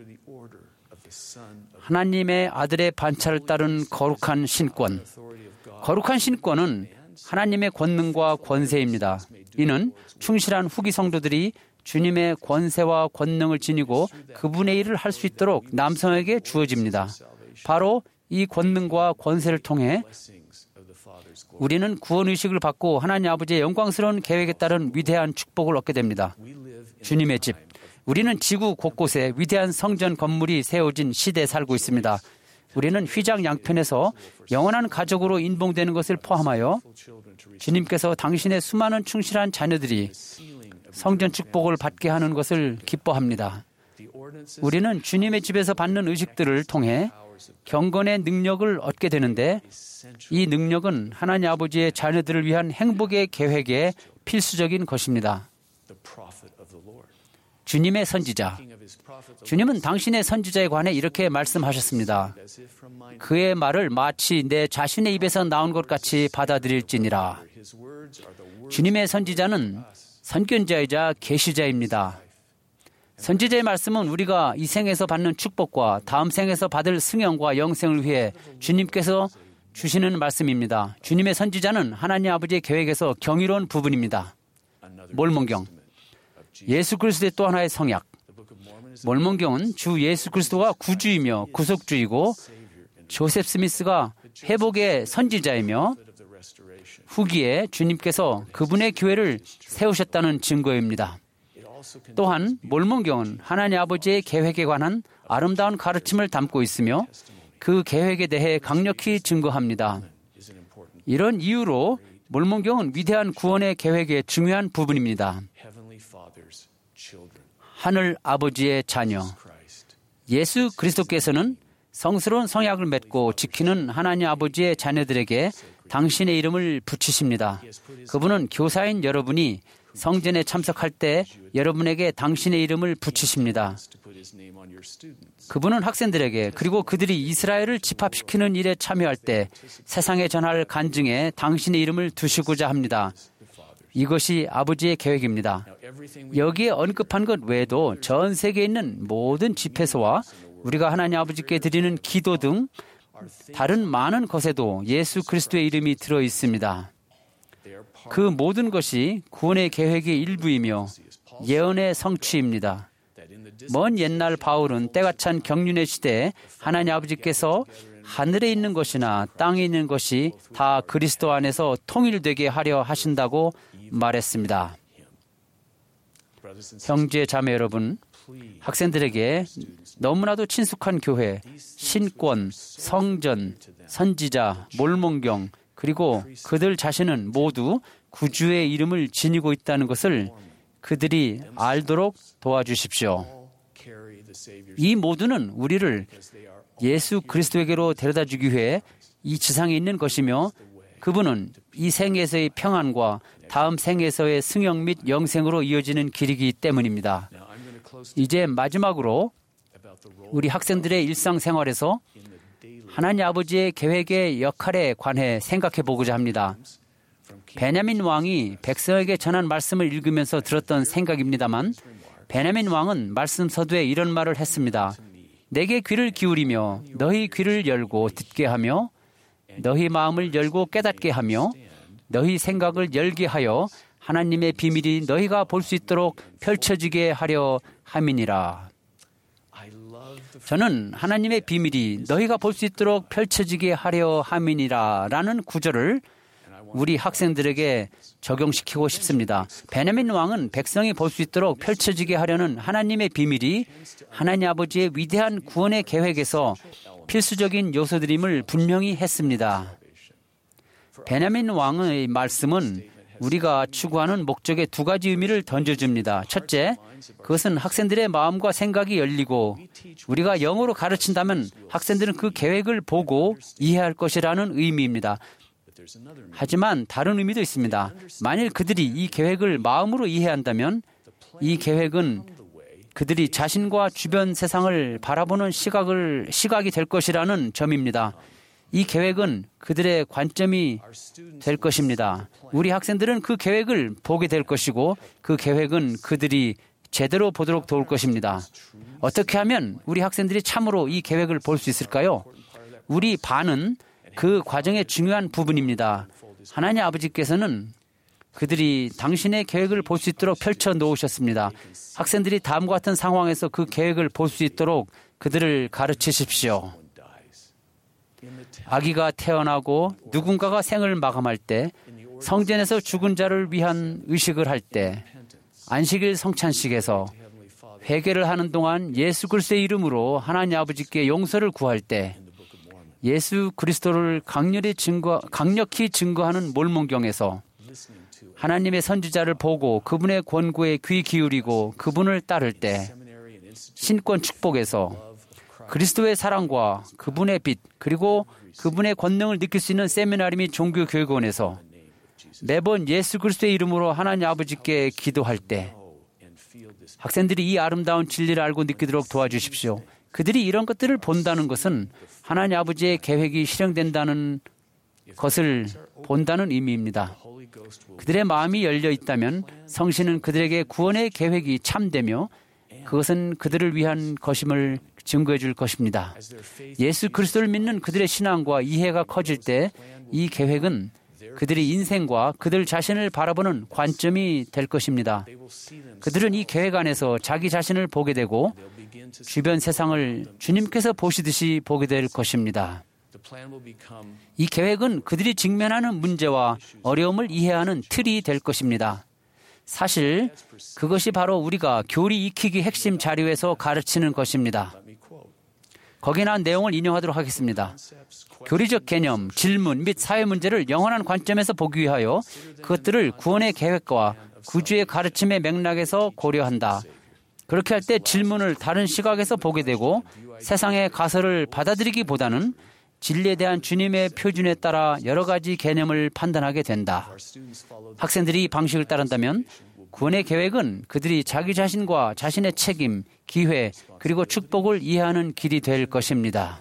하나님의 아들의 반차를 따른 거룩한 신권. 거룩한 신권은 하나님의 권능과 권세입니다. 이는 충실한 후기 성도들이 주님의 권세와 권능을 지니고 그분의 일을 할 수 있도록 남성에게 주어집니다. 바로 이 권능과 권세를 통해 우리는 구원의식을 받고 하나님 아버지의 영광스러운 계획에 따른 위대한 축복을 얻게 됩니다. 주님의 집. 우리는 지구 곳곳에 위대한 성전 건물이 세워진 시대에 살고 있습니다. 우리는 휘장 양편에서 영원한 가족으로 인봉되는 것을 포함하여 주님께서 당신의 수많은 충실한 자녀들이 성전 축복을 받게 하는 것을 기뻐합니다. 우리는 주님의 집에서 받는 의식들을 통해 경건의 능력을 얻게 되는데 이 능력은 하나님 아버지의 자녀들을 위한 행복의 계획에 필수적인 것입니다. 주님의 선지자. 주님은 당신의 선지자에 관해 이렇게 말씀하셨습니다. 그의 말을 마치 내 자신의 입에서 나온 것 같이 받아들일지니라. 주님의 선지자는 선견자이자 계시자입니다. 선지자의 말씀은 우리가 이 생에서 받는 축복과 다음 생에서 받을 승형과 영생을 위해 주님께서 주시는 말씀입니다. 주님의 선지자는 하나님 아버지의 계획에서 경이로운 부분입니다. 몰몬경. 예수 그리스도의 또 하나의 성약. 몰몬경은 주 예수 그리스도가 구주이며 구속주이고 조셉 스미스가 회복의 선지자이며 후기에 주님께서 그분의 교회를 세우셨다는 증거입니다. 또한 몰몬경은 하나님 아버지의 계획에 관한 아름다운 가르침을 담고 있으며 그 계획에 대해 강력히 증거합니다. 이런 이유로 몰몬경은 위대한 구원의 계획의 중요한 부분입니다. 하늘 아버지의 자녀. 예수 그리스도께서는 성스러운 성약을 맺고 지키는 하나님 아버지의 자녀들에게 당신의 이름을 붙이십니다. 그분은 교사인 여러분이 성전에 참석할 때 여러분에게 당신의 이름을 붙이십니다. 그분은 학생들에게 그리고 그들이 이스라엘을 집합시키는 일에 참여할 때 세상에 전할 간증에 당신의 이름을 두시고자 합니다. 이것이 아버지의 계획입니다. 여기에 언급한 것 외에도 전 세계에 있는 모든 집회소와 우리가 하나님 아버지께 드리는 기도 등 다른 많은 것에도 예수 그리스도의 이름이 들어 있습니다. 그 모든 것이 구원의 계획의 일부이며 예언의 성취입니다. 먼 옛날 바울은 때가 찬 경륜의 시대에 하나님 아버지께서 하늘에 있는 것이나 땅에 있는 것이 다 그리스도 안에서 통일되게 하려 하신다고 말했습니다. 형제 자매 여러분, 학생들에게 너무나도 친숙한 교회, 신권, 성전, 선지자, 몰몬경, 그리고 그들 자신은 모두 구주의 이름을 지니고 있다는 것을 그들이 알도록 도와주십시오. 이 모두는 우리를 예수 그리스도에게로 데려다주기 위해 이 지상에 있는 것이며 그분은 이 생에서의 평안과 다음 생에서의 승형 및 영생으로 이어지는 길이기 때문입니다. 이제 마지막으로 우리 학생들의 일상생활에서 하나님 아버지의 계획의 역할에 관해 생각해 보고자 합니다. 베냐민 왕이 백성에게 전한 말씀을 읽으면서 들었던 생각입니다만 베냐민 왕은 말씀 서두에 이런 말을 했습니다. 내게 귀를 기울이며 너희 귀를 열고 듣게 하며 너희 마음을 열고 깨닫게 하며 너희 생각을 열게 하여 하나님의 비밀이 너희가 볼 수 있도록 펼쳐지게 하려 함이니라. 저는 하나님의 비밀이 너희가 볼 수 있도록 펼쳐지게 하려 함이니라 라는 구절을 우리 학생들에게 적용시키고 싶습니다. 베냐민 왕은 백성이 볼 수 있도록 펼쳐지게 하려는 하나님의 비밀이 하나님 아버지의 위대한 구원의 계획에서 필수적인 요소들임을 분명히 했습니다. 베냐민 왕의 말씀은 우리가 추구하는 목적의 두 가지 의미를 던져줍니다. 첫째, 그것은 학생들의 마음과 생각이 열리고 우리가 영어로 가르친다면 학생들은 그 계획을 보고 이해할 것이라는 의미입니다. 하지만 다른 의미도 있습니다. 만일 그들이 이 계획을 마음으로 이해한다면 이 계획은 그들이 자신과 주변 세상을 바라보는 시각이 될 것이라는 점입니다. 이 계획은 그들의 관점이 될 것입니다. 우리 학생들은 그 계획을 보게 될 것이고 그 계획은 그들이 제대로 보도록 도울 것입니다. 어떻게 하면 우리 학생들이 참으로 이 계획을 볼 수 있을까요? 우리 반은 그 과정의 중요한 부분입니다. 하나님 아버지께서는 그들이 당신의 계획을 볼 수 있도록 펼쳐 놓으셨습니다. 학생들이 다음과 같은 상황에서 그 계획을 볼 수 있도록 그들을 가르치십시오. 아기가 태어나고 누군가가 생을 마감할 때, 성전에서 죽은 자를 위한 의식을 할 때, 안식일 성찬식에서 회개를 하는 동안 예수 그리스도의 이름으로 하나님 아버지께 용서를 구할 때, 예수 그리스도를 강력히 증거하는 몰몬경에서 하나님의 선지자를 보고 그분의 권고에 귀 기울이고 그분을 따를 때, 신권 축복에서 그리스도의 사랑과 그분의 빛 그리고 그분의 권능을 느낄 수 있는 세미나리 및 종교교육원에서 매번 예수 그리스도의 이름으로 하나님 아버지께 기도할 때 학생들이 이 아름다운 진리를 알고 느끼도록 도와주십시오. 그들이 이런 것들을 본다는 것은 하나님 아버지의 계획이 실행된다는 것을 본다는 의미입니다. 그들의 마음이 열려 있다면 성신은 그들에게 구원의 계획이 참되며 그것은 그들을 위한 것임을 증거해 줄 것입니다. 예수 그리스도를 믿는 그들의 신앙과 이해가 커질 때 이 계획은 그들의 인생과 그들 자신을 바라보는 관점이 될 것입니다. 그들은 이 계획 안에서 자기 자신을 보게 되고 주변 세상을 주님께서 보시듯이 보게 될 것입니다. 이 계획은 그들이 직면하는 문제와 어려움을 이해하는 틀이 될 것입니다. 사실 그것이 바로 우리가 교리 익히기 핵심 자료에서 가르치는 것입니다. 거기에 나온 내용을 인용하도록 하겠습니다. 교리적 개념, 질문 및 사회 문제를 영원한 관점에서 보기 위하여 그것들을 구원의 계획과 구주의 가르침의 맥락에서 고려한다. 그렇게 할 때 질문을 다른 시각에서 보게 되고 세상의 가설을 받아들이기보다는 진리에 대한 주님의 표준에 따라 여러 가지 개념을 판단하게 된다. 학생들이 이 방식을 따른다면 구원의 계획은 그들이 자기 자신과 자신의 책임, 기회, 그리고 축복을 이해하는 길이 될 것입니다.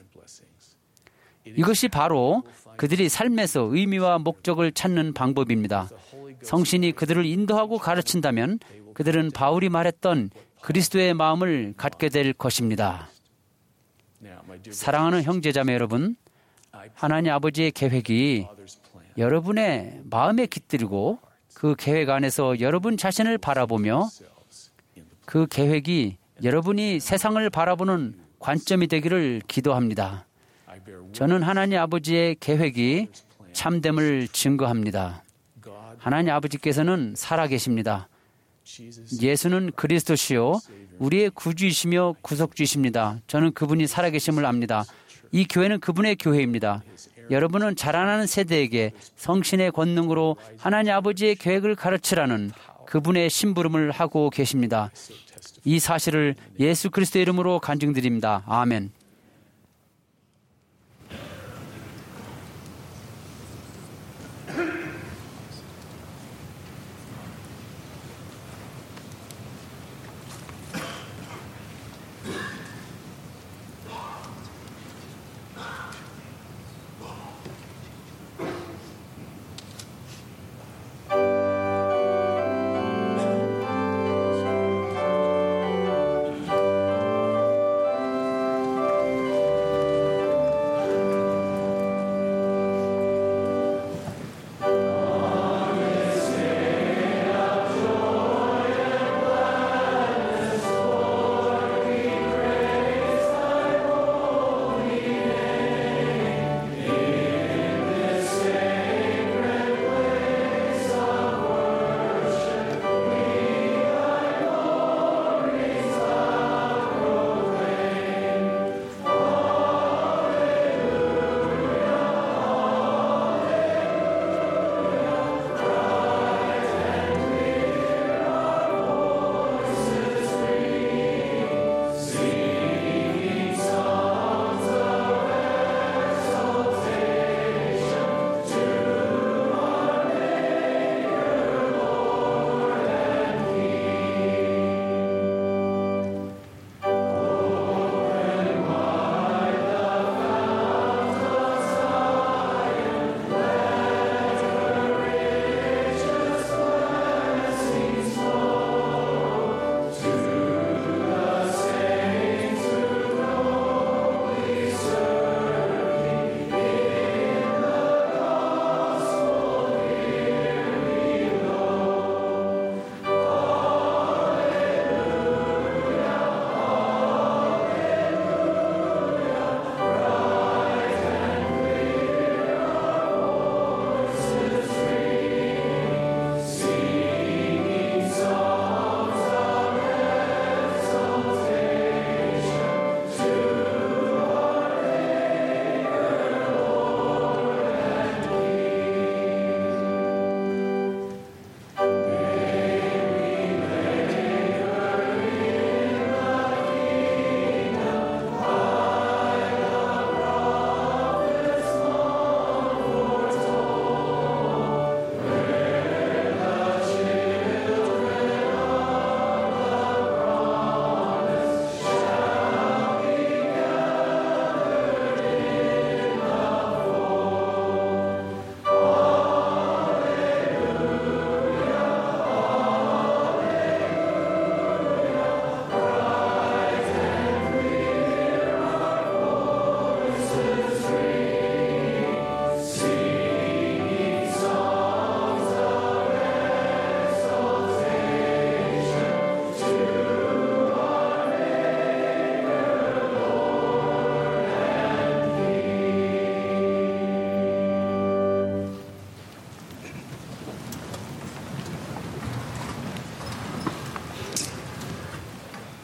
이것이 바로 그들이 삶에서 의미와 목적을 찾는 방법입니다. 성신이 그들을 인도하고 가르친다면 그들은 바울이 말했던 그리스도의 마음을 갖게 될 것입니다. 사랑하는 형제자매 여러분, 하나님 아버지의 계획이 여러분의 마음에 깃들고 그 계획 안에서 여러분 자신을 바라보며 그 계획이 여러분이 세상을 바라보는 관점이 되기를 기도합니다. 저는 하나님 아버지의 계획이 참됨을 증거합니다. 하나님 아버지께서는 살아계십니다. 예수는 그리스도시요 우리의 구주이시며 구속주이십니다. 저는 그분이 살아계심을 압니다. 이 교회는 그분의 교회입니다. 여러분은 자라나는 세대에게 성신의 권능으로 하나님 아버지의 계획을 가르치라는 그분의 심부름을 하고 계십니다. 이 사실을 예수 그리스도의 이름으로 간증드립니다. 아멘.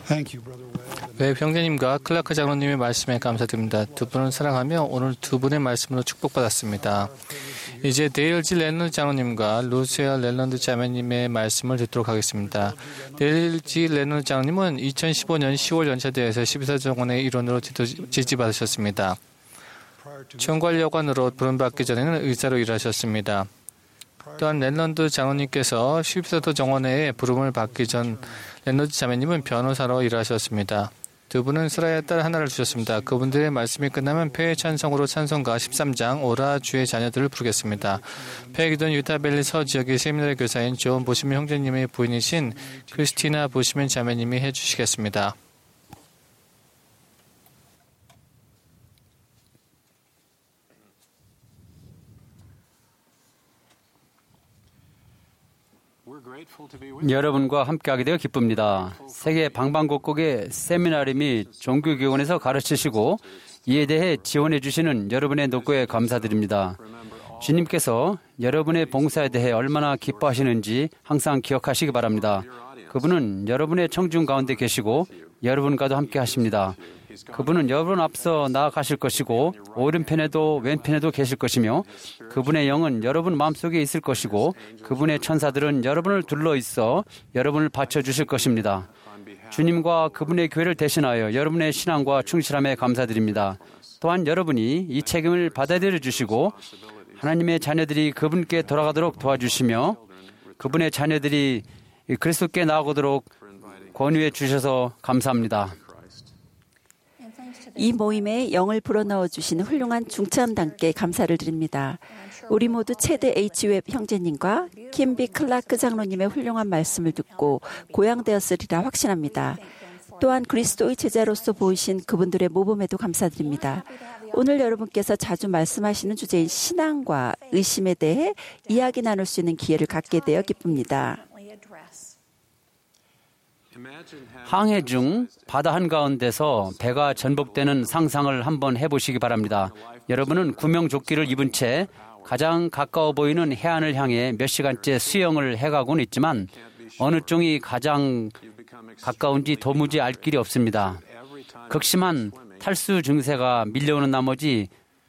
Thank you, Brother Webb. 네, 형제님과 클라크 장로님의 말씀에 감사드립니다. 두 분을 사랑하며 오늘 두 분의 말씀으로 축복받았습니다. 이제 데일 G. 렐런드 장로님과 루시아 렐런드 자매님의 말씀을 듣도록 하겠습니다. 데일 G. 렐런드 장로님은 2015년 10월 연차대회에서 12사정원의 일원으로 지지받으셨습니다. 총괄여관으로 부름받기 전에는 의사로 일하셨습니다. 또한 렐런드 장로님께서 12사도 정원회에 부름을 받기 전 렐런드 자매님은 변호사로 일하셨습니다. 두 분은 스라의 딸 하나를 주셨습니다. 그분들의 말씀이 끝나면 폐의 찬송으로 찬송가 13장 오라 주의 자녀들을 부르겠습니다. 폐기돈 유타밸리 서지역의 세미나리 교사인 존 보시면 형제님의 부인이신 크리스티나 보시면 자매님이 해주시겠습니다. 여러분과 함께하게 되어 기쁩니다. 세계 방방곡곡의 세미나리 및 종교교원에서 가르치시고 이에 대해 지원해 주시는 여러분의 노고에 감사드립니다. 주님께서 여러분의 봉사에 대해 얼마나 기뻐하시는지 항상 기억하시기 바랍니다. 그분은 여러분의 청중 가운데 계시고 여러분과도 함께 하십니다. 그분은 여러분 앞서 나아가실 것이고 오른편에도 왼편에도 계실 것이며 그분의 영은 여러분 마음속에 있을 것이고 그분의 천사들은 여러분을 둘러 있어 여러분을 받쳐주실 것입니다. 주님과 그분의 교회를 대신하여 여러분의 신앙과 충실함에 감사드립니다. 또한 여러분이 이 책임을 받아들여 주시고 하나님의 자녀들이 그분께 돌아가도록 도와주시며 그분의 자녀들이 그리스도께 나아가도록 권유해 주셔서 감사합니다. 이 모임에 영을 불어넣어 주신 훌륭한 중참단께 감사를 드립니다. 우리 모두 체드 H. 웹 형제님과 킴비 클라크 장로님의 훌륭한 말씀을 듣고 고양되었으리라 확신합니다. 또한 그리스도의 제자로서 보이신 그분들의 모범에도 감사드립니다. 오늘 여러분께서 자주 말씀하시는 주제인 신앙과 의심에 대해 이야기 나눌 수 있는 기회를 갖게 되어 기쁩니다. 항해 중 바다 한가운데서 배가 전복되는 상상을 한번 해보시기 바랍니다. 여러분은 구명조끼를 입은 채 가장 가까워 보이는 해안을 향해 몇 시간째 수영을 해가고는 있지만 어느 쪽이 가장 가까운지 도무지 알 길이 없습니다. 극심한 탈수 증세가 밀려오는 나머지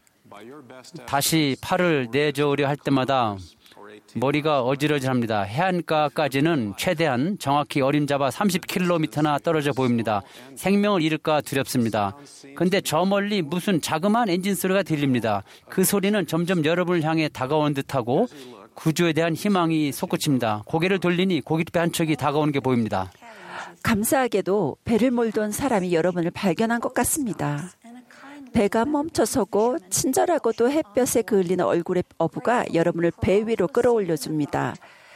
다시 팔을 내저으려 할 때마다 머리가 어지러질합니다. 해안가까지는 최대한 정확히 어림잡아 30km나 떨어져 보입니다. 생명을 잃을까 두렵습니다. 그런데 저 멀리 무슨 자그마한 엔진 소리가 들립니다. 그 소리는 점점 여러분을 향해 다가오는 듯하고 구조에 대한 희망이 솟구칩니다. 고개를 돌리니 고깃배 한 척이 다가오는 게 보입니다. 감사하게도 배를 몰던 사람이 여러분을 발견한 것 같습니다. 배가 멈춰서고 친절하고도 햇볕에 그을리는 얼굴의 어부가 여러분을 배 위로 끌어올려줍니다.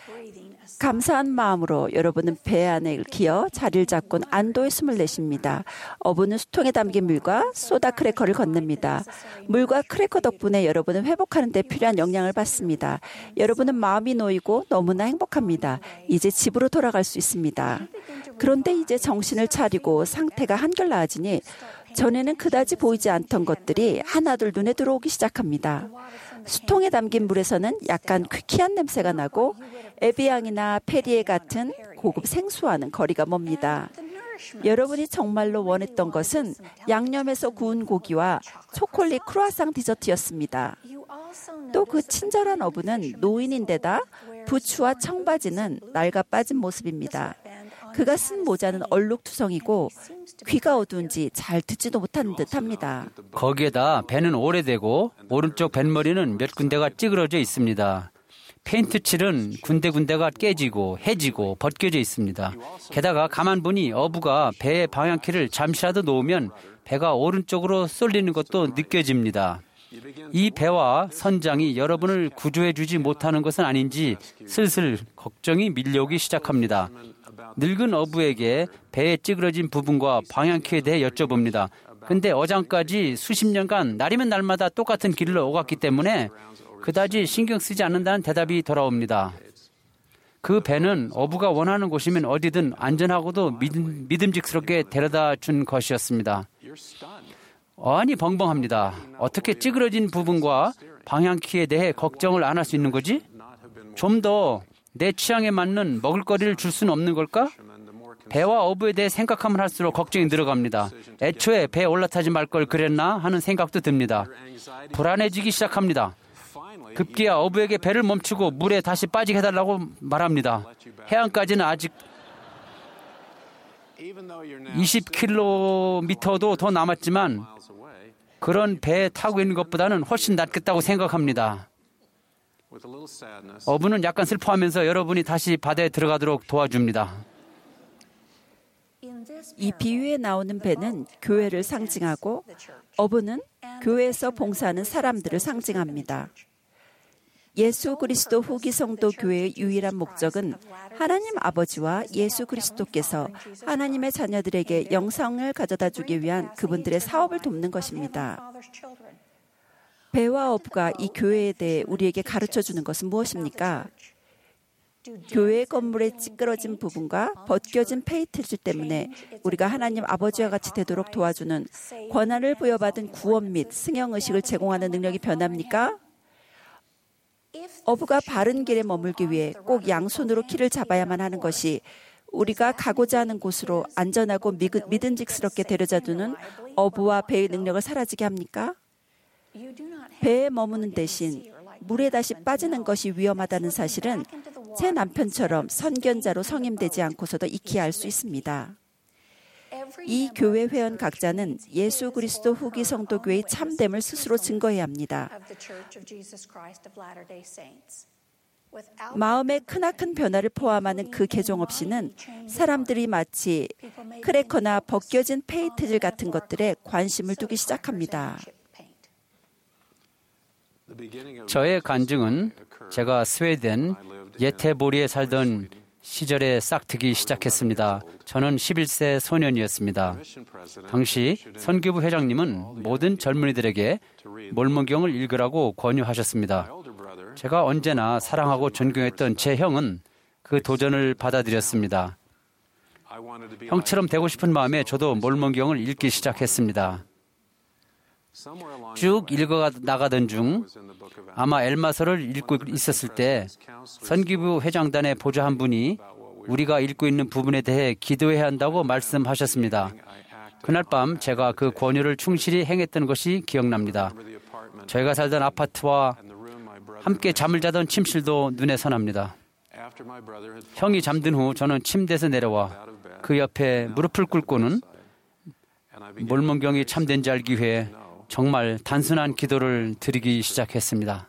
감사한 마음으로 여러분은 배 안에 기어 자리를 잡곤 안도의 숨을 내쉽니다. 어부는 수통에 담긴 물과 소다 크래커를 건넵니다. 물과 크래커 덕분에 여러분은 회복하는 데 필요한 영양을 받습니다. 여러분은 마음이 놓이고 너무나 행복합니다. 이제 집으로 돌아갈 수 있습니다. 그런데 이제 정신을 차리고 상태가 한결 나아지니 전에는 그다지 보이지 않던 것들이 하나둘 눈에 들어오기 시작합니다. 수통에 담긴 물에서는 약간 퀴퀴한 냄새가 나고 에비앙이나 페리에 같은 고급 생수와는 거리가 멉니다. 여러분이 정말로 원했던 것은 양념에서 구운 고기와 초콜릿 크루아상 디저트였습니다. 또 그 친절한 어부는 노인인데다 부츠와 청바지는 낡아 빠진 모습입니다. 그가 쓴 모자는 얼룩투성이고 귀가 어두운지 잘 듣지도 못하는 듯합니다. 거기에다 배는 오래되고 오른쪽 뱃머리는 몇 군데가 찌그러져 있습니다. 페인트 칠은 군데군데가 깨지고 해지고 벗겨져 있습니다. 게다가 가만 보니 어부가 배의 방향키를 잠시라도 놓으면 배가 오른쪽으로 쏠리는 것도 느껴집니다. 이 배와 선장이 여러분을 구조해 주지 못하는 것은 아닌지 슬슬 걱정이 밀려오기 시작합니다. 늙은 어부에게 배에 찌그러진 부분과 방향키에 대해 여쭤봅니다. 근데 어장까지 수십 년간 날이면 날마다 똑같은 길을 오갔기 때문에 그다지 신경 쓰지 않는다는 대답이 돌아옵니다. 그 배는 어부가 원하는 곳이면 어디든 안전하고도 믿음직스럽게 데려다 준 것이었습니다. 아니 벙벙합니다. 어떻게 찌그러진 부분과 방향키에 대해 걱정을 안 할 수 있는 거지? 좀 더 내 취향에 맞는 먹을거리를 줄 수는 없는 걸까? 배와 어부에 대해 생각하면 할수록 걱정이 늘어갑니다. 애초에 배에 올라타지 말 걸 그랬나 하는 생각도 듭니다. 불안해지기 시작합니다. 급기야 어부에게 배를 멈추고 물에 다시 빠지게 해달라고 말합니다. 해안까지는 아직 20km도 더 남았지만 그런 배에 타고 있는 것보다는 훨씬 낫겠다고 생각합니다. 어부는 약간 슬퍼하면서 여러분이 다시 바다에 들어가도록 도와줍니다. 이 비유에 나오는 배는 교회를 상징하고 어부는 교회에서 봉사하는 사람들을 상징합니다. 예수 그리스도 후기 성도 교회의 유일한 목적은 하나님 아버지와 예수 그리스도께서 하나님의 자녀들에게 영생을 가져다 주기 위한 그분들의 사업을 돕는 것입니다. 배와 어부가 이 교회에 대해 우리에게 가르쳐 주는 것은 무엇입니까? 교회 건물의 찌그러진 부분과 벗겨진 페이트질 때문에 우리가 하나님 아버지와 같이 되도록 도와주는 권한을 부여받은 구원 및 승영의식을 제공하는 능력이 변합니까? 어부가 바른 길에 머물기 위해 꼭 양손으로 키를 잡아야만 하는 것이 우리가 가고자 하는 곳으로 안전하고 믿음직스럽게 데려다주는 어부와 배의 능력을 사라지게 합니까? 배에 머무는 대신 물에 다시 빠지는 것이 위험하다는 사실은 제 남편처럼 선견자로 성임되지 않고서도 익히 알 수 있습니다. 이 교회 회원 각자는 예수 그리스도 후기 성도교회의 참됨을 스스로 증거해야 합니다. 마음의 크나큰 변화를 포함하는 그 개종 없이는 사람들이 마치 크래커나 벗겨진 페인트질 같은 것들에 관심을 두기 시작합니다. 저의 간증은 제가 스웨덴 예테보리에 살던 시절에 싹트기 시작했습니다. 저는 11세 소년이었습니다. 당시 선교부 회장님은 모든 젊은이들에게 몰몬경을 읽으라고 권유하셨습니다. 제가 언제나 사랑하고 존경했던 제 형은 그 도전을 받아들였습니다. 형처럼 되고 싶은 마음에 저도 몰몬경을 읽기 시작했습니다. 쭉 읽어나가던 중 아마 엘마서를 읽고 있었을 때 선교부 회장단의 보좌 한 분이 우리가 읽고 있는 부분에 대해 기도해야 한다고 말씀하셨습니다. 그날 밤 제가 그 권유를 충실히 행했던 것이 기억납니다. 저희가 살던 아파트와 함께 잠을 자던 침실도 눈에 선합니다. 형이 잠든 후 저는 침대에서 내려와 그 옆에 무릎을 꿇고는 몰몬경이 참된지 알기 위해 정말 단순한 기도를 드리기 시작했습니다.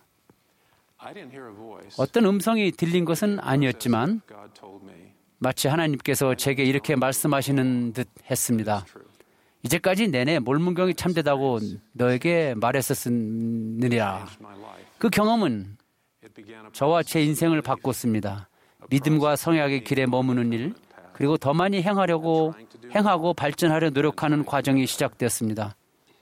어떤 음성이 들린 것은 아니었지만 마치 하나님께서 제게 이렇게 말씀하시는 듯 했습니다. 이제까지 내내 몰몬경이 참되다고 너에게 말했었느니라. 그 경험은 저와 제 인생을 바꿨습니다. 믿음과 성약의 길에 머무는 일, 그리고 더 많이 행하고 발전하려 노력하는 과정이 시작되었습니다.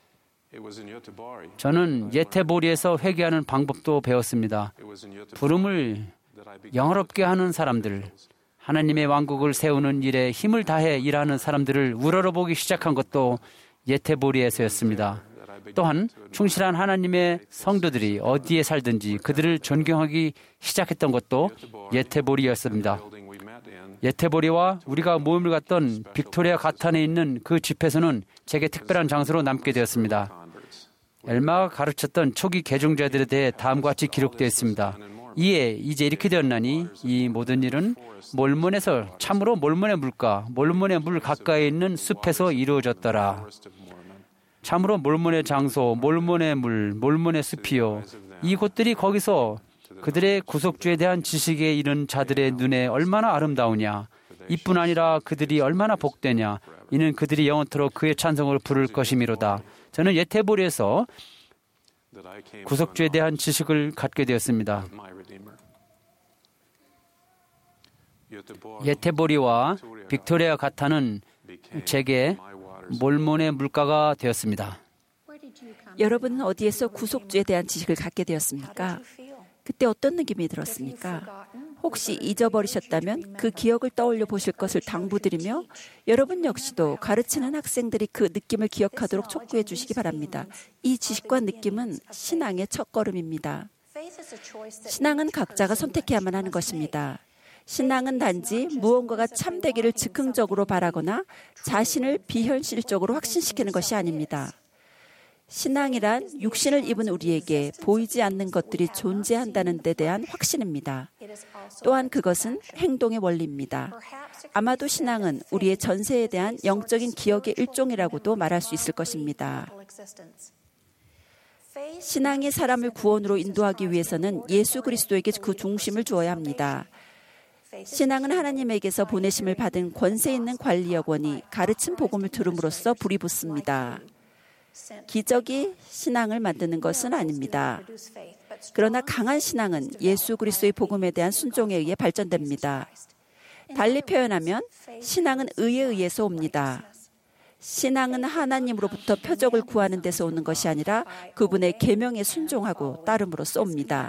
저는 예테보리에서 회개하는 방법도 배웠습니다. 부름을 영화롭게 하는 사람들, 하나님의 왕국을 세우는 일에 힘을 다해 일하는 사람들을 우러러보기 시작한 것도 예테보리에서였습니다. 또한 충실한 하나님의 성도들이 어디에 살든지 그들을 존경하기 시작했던 것도 예테보리였습니다. 예테보리와 우리가 모임을 갖던 빅토리아 가탄에 있는 그 집회소는 제게 특별한 장소로 남게 되었습니다. 엘마가 가르쳤던 초기 개종자들에 대해 다음과 같이 기록되어 있습니다. 이에 이제 이렇게 되었나니 이 모든 일은 몰몬에서 참으로 몰몬의 물가, 몰몬의 물 가까이 있는 숲에서 이루어졌더라. 참으로 몰몬의 장소, 몰몬의 물, 몰몬의 숲이요. 이곳들이 거기서 그들의 구속주에 대한 지식에 이른 자들의 눈에 얼마나 아름다우냐. 이뿐 아니라 그들이 얼마나 복되냐. 이는 그들이 영원토록 그의 찬송을 부를 것이미로다. 저는 예테보리에서 구속주에 대한 지식을 갖게 되었습니다. 예테보리와 빅토리아 가탄은 제게 몰몬의 물가가 되었습니다. 여러분은 어디에서 구속주에 대한 지식을 갖게 되었습니까? 그때 어떤 느낌이 들었습니까? 혹시 잊어버리셨다면 그 기억을 떠올려 보실 것을 당부드리며 여러분 역시도 가르치는 학생들이 그 느낌을 기억하도록 촉구해 주시기 바랍니다. 이 지식과 느낌은 신앙의 첫걸음입니다. 신앙은 각자가 선택해야만 하는 것입니다. 신앙은 단지 무언가가 참되기를 즉흥적으로 바라거나 자신을 비현실적으로 확신시키는 것이 아닙니다. 신앙이란 육신을 입은 우리에게 보이지 않는 것들이 존재한다는 데 대한 확신입니다. 또한 그것은 행동의 원리입니다. 아마도 신앙은 우리의 전세에 대한 영적인 기억의 일종이라고도 말할 수 있을 것입니다. 신앙이 사람을 구원으로 인도하기 위해서는 예수 그리스도에게 그 중심을 주어야 합니다. 신앙은 하나님에게서 보내심을 받은 권세 있는 관리 여건이 가르친 복음을 들음으로써 불이 붙습니다. 기적이 신앙을 만드는 것은 아닙니다. 그러나 강한 신앙은 예수 그리스도의 복음에 대한 순종에 의해 발전됩니다. 달리 표현하면 신앙은 의에 의해서 옵니다. 신앙은 하나님으로부터 표적을 구하는 데서 오는 것이 아니라 그분의 계명에 순종하고 따름으로써 옵니다.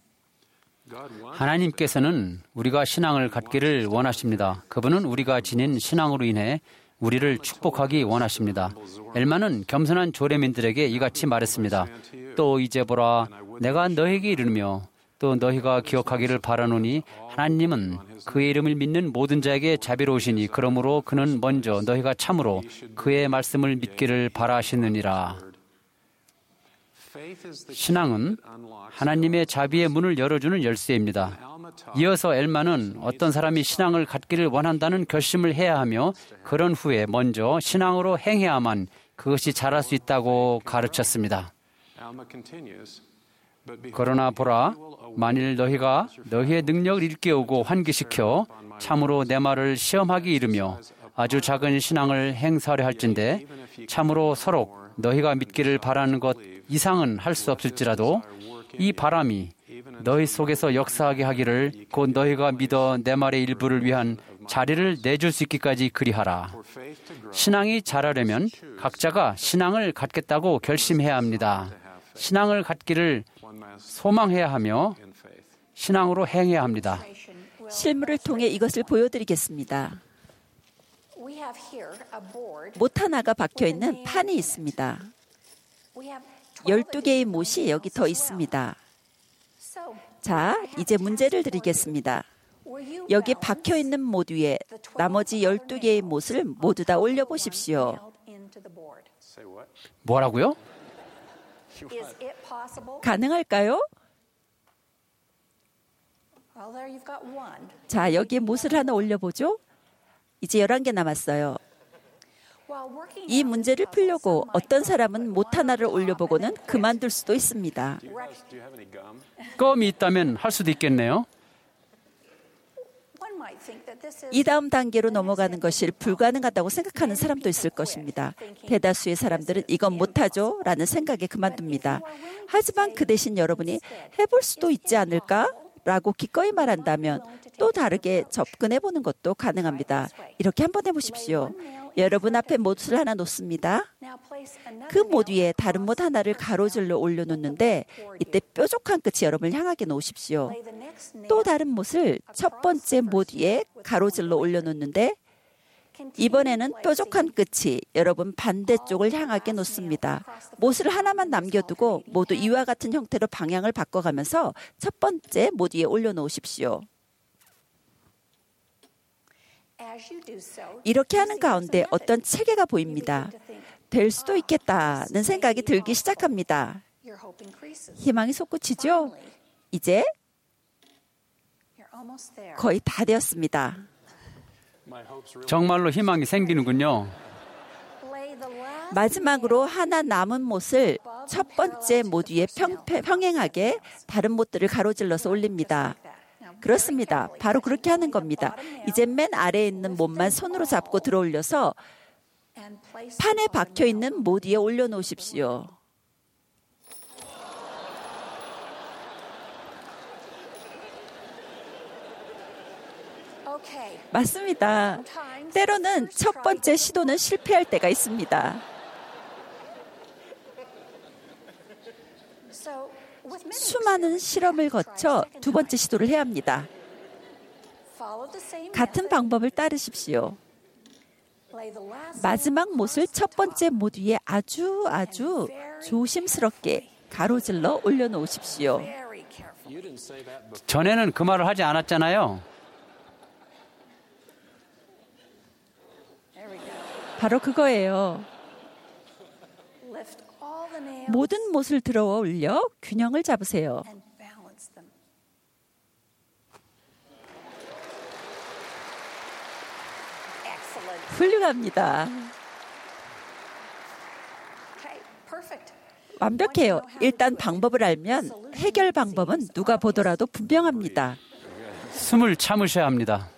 하나님께서는 우리가 신앙을 갖기를 원하십니다. 그분은 우리가 지닌 신앙으로 인해 우리를 축복하기 원하십니다. 엘마는 겸손한 조례민들에게 이같이 말했습니다. 또 이제 보라, 내가 너에게 이르며 또 너희가 기억하기를 바라노니 하나님은 그의 이름을 믿는 모든 자에게 자비로우시니 그러므로 그는 먼저 너희가 참으로 그의 말씀을 믿기를 바라시느니라. 신앙은 하나님의 자비의 문을 열어주는 열쇠입니다. 이어서 엘마는 어떤 사람이 신앙을 갖기를 원한다는 결심을 해야 하며 그런 후에 먼저 신앙으로 행해야만 그것이 자랄 수 있다고 가르쳤습니다. 그러나 보라, 만일 너희가 너희의 능력을 일깨우고 환기시켜 참으로 내 말을 시험하기 이르며 아주 작은 신앙을 행사하려 할진대 참으로 서로 너희가 믿기를 바라는 것 이상은 할 수 없을지라도 이 바람이 너희 속에서 역사하게 하기를 곧 너희가 믿어 내 말의 일부를 위한 자리를 내줄 수 있기까지 그리하라. 신앙이 자라려면 각자가 신앙을 갖겠다고 결심해야 합니다. 신앙을 갖기를 소망해야 하며 신앙으로 행해야 합니다. 실물을 통해 이것을 보여드리겠습니다. 못 하나가 박혀있는 판이 있습니다. 12개의 못이 여기 더 있습니다. 자, 이제 문제를 드리겠습니다. 여기 박혀있는 못 위에 나머지 12개의 못을 모두 다 올려보십시오. 뭐라고요? 가능할까요? 자, 여기에 못을 하나 올려보죠. 이제 11개 남았어요. 이 문제를 풀려고 어떤 사람은 못 하나를 올려보고는 그만둘 수도 있습니다. 껌이 있다면 할 수도 있겠네요. 이 다음 단계로 넘어가는 것이 불가능하다고 생각하는 사람도 있을 것입니다. 대다수의 사람들은 이건 못하죠 라는 생각에 그만둡니다. 하지만 그 대신 여러분이 해볼 수도 있지 않을까? 라고 기꺼이 말한다면 또 다르게 접근해보는 것도 가능합니다. 이렇게 한번 해보십시오. 여러분 앞에 못을 하나 놓습니다. 그 못 위에 다른 못 하나를 가로질러 올려놓는데 이때 뾰족한 끝이 여러분을 향하게 놓으십시오. 또 다른 못을 첫 번째 못 위에 가로질러 올려놓는데 이번에는 뾰족한 끝이 여러분 반대쪽을 향하게 놓습니다. 못을 하나만 남겨두고 모두 이와 같은 형태로 방향을 바꿔가면서 첫 번째 못 위에 올려놓으십시오. 이렇게 하는 가운데 어떤 체계가 보입니다. 될 수도 있겠다는 생각이 들기 시작합니다. 희망이 솟구치죠? 이제 거의 다 되었습니다. 정말로 희망이 생기는군요. 마지막으로 하나 남은 못을 첫 번째 못 위에 평행하게 다른 못들을 가로질러서 올립니다. 그렇습니다. 바로 그렇게 하는 겁니다. 이제 맨 아래에 있는 못만 손으로 잡고 들어 올려서 판에 박혀있는 못 위에 올려놓으십시오. 맞습니다. 때로는 첫 번째 시도는 실패할 때가 있습니다. 수많은 실험을 거쳐 두 번째 시도를 해야 합니다. 같은 방법을 따르십시오. 마지막 못을 첫 번째 못 위에 아주 조심스럽게 가로질러 올려놓으십시오. 전에는 그 말을 하지 않았잖아요. 바로 그거예요. 모든 못을 들어 올려 균형을 잡으세요. 훌륭합니다. 완벽해요. 일단 방법을 알면 해결 방법은 누가 보더라도 분명합니다. 숨을 참으셔야 합니다.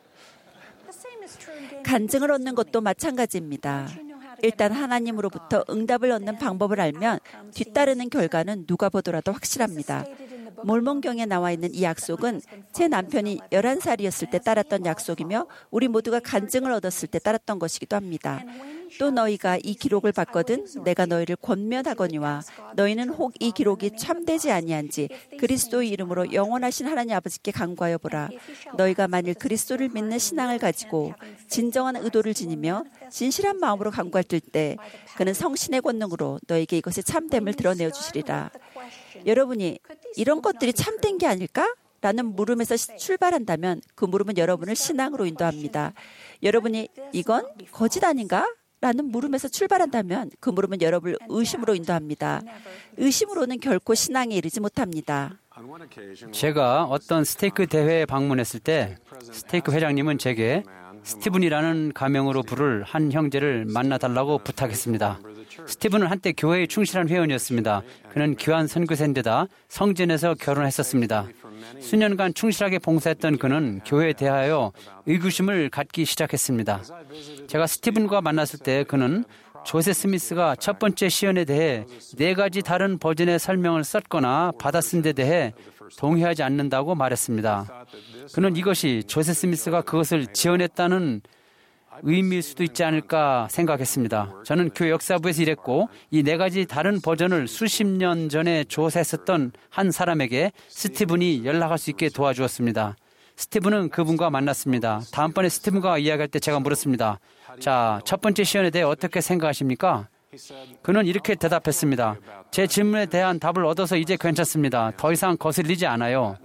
간증을 얻는 것도 마찬가지입니다. 일단 하나님으로부터 응답을 얻는 방법을 알면 뒤따르는 결과는 누가 보더라도 확실합니다. 몰몬경에 나와 있는 이 약속은 제 남편이 11살이었을 때 따랐던 약속이며 우리 모두가 간증을 얻었을 때 따랐던 것이기도 합니다. 또 너희가 이 기록을 받거든 내가 너희를 권면하거니와 너희는 혹 이 기록이 참되지 아니한지 그리스도의 이름으로 영원하신 하나님 아버지께 간구하여 보라. 너희가 만일 그리스도를 믿는 신앙을 가지고 진정한 의도를 지니며 진실한 마음으로 간구할 때 그는 성신의 권능으로 너에게 이것의 참됨을 드러내어 주시리라. 여러분이 이런 것들이 참된 게 아닐까? 라는 물음에서 출발한다면 그 물음은 여러분을 신앙으로 인도합니다. 여러분이 이건 거짓 아닌가? 라는 물음에서 출발한다면 그 물음은 여러분을 의심으로 인도합니다. 의심으로는 결코 신앙에 이르지 못합니다. 제가 어떤 스테이크 대회에 방문했을 때 스테이크 회장님은 제게 스티븐이라는 가명으로 부를 한 형제를 만나달라고 부탁했습니다. 스티븐은 한때 교회에 충실한 회원이었습니다. 그는 귀한 선교사인데다 성전에서 결혼했었습니다. 수년간 충실하게 봉사했던 그는 교회에 대하여 의구심을 갖기 시작했습니다. 제가 스티븐과 만났을 때 그는 조세 스미스가 첫 번째 시연에 대해 4가지 다른 버전의 설명을 썼거나 받아 쓴 데 대해 동의하지 않는다고 말했습니다. 그는 이것이 조세 스미스가 그것을 지원했다는 의미일 수도 있지 않을까 생각했습니다. 저는 교회 역사부에서 일했고 이 4가지 다른 버전을 수십 년 전에 조사했었던 한 사람에게 스티븐이 연락할 수 있게 도와주었습니다. 스티븐은 그분과 만났습니다. 다음번에 스티븐과 이야기할 때 제가 물었습니다. 자, 첫 번째 시연에 대해 어떻게 생각하십니까? 그는 이렇게 대답했습니다. 제 질문에 대한 답을 얻어서 이제 괜찮습니다. 더 이상 거슬리지 않아요.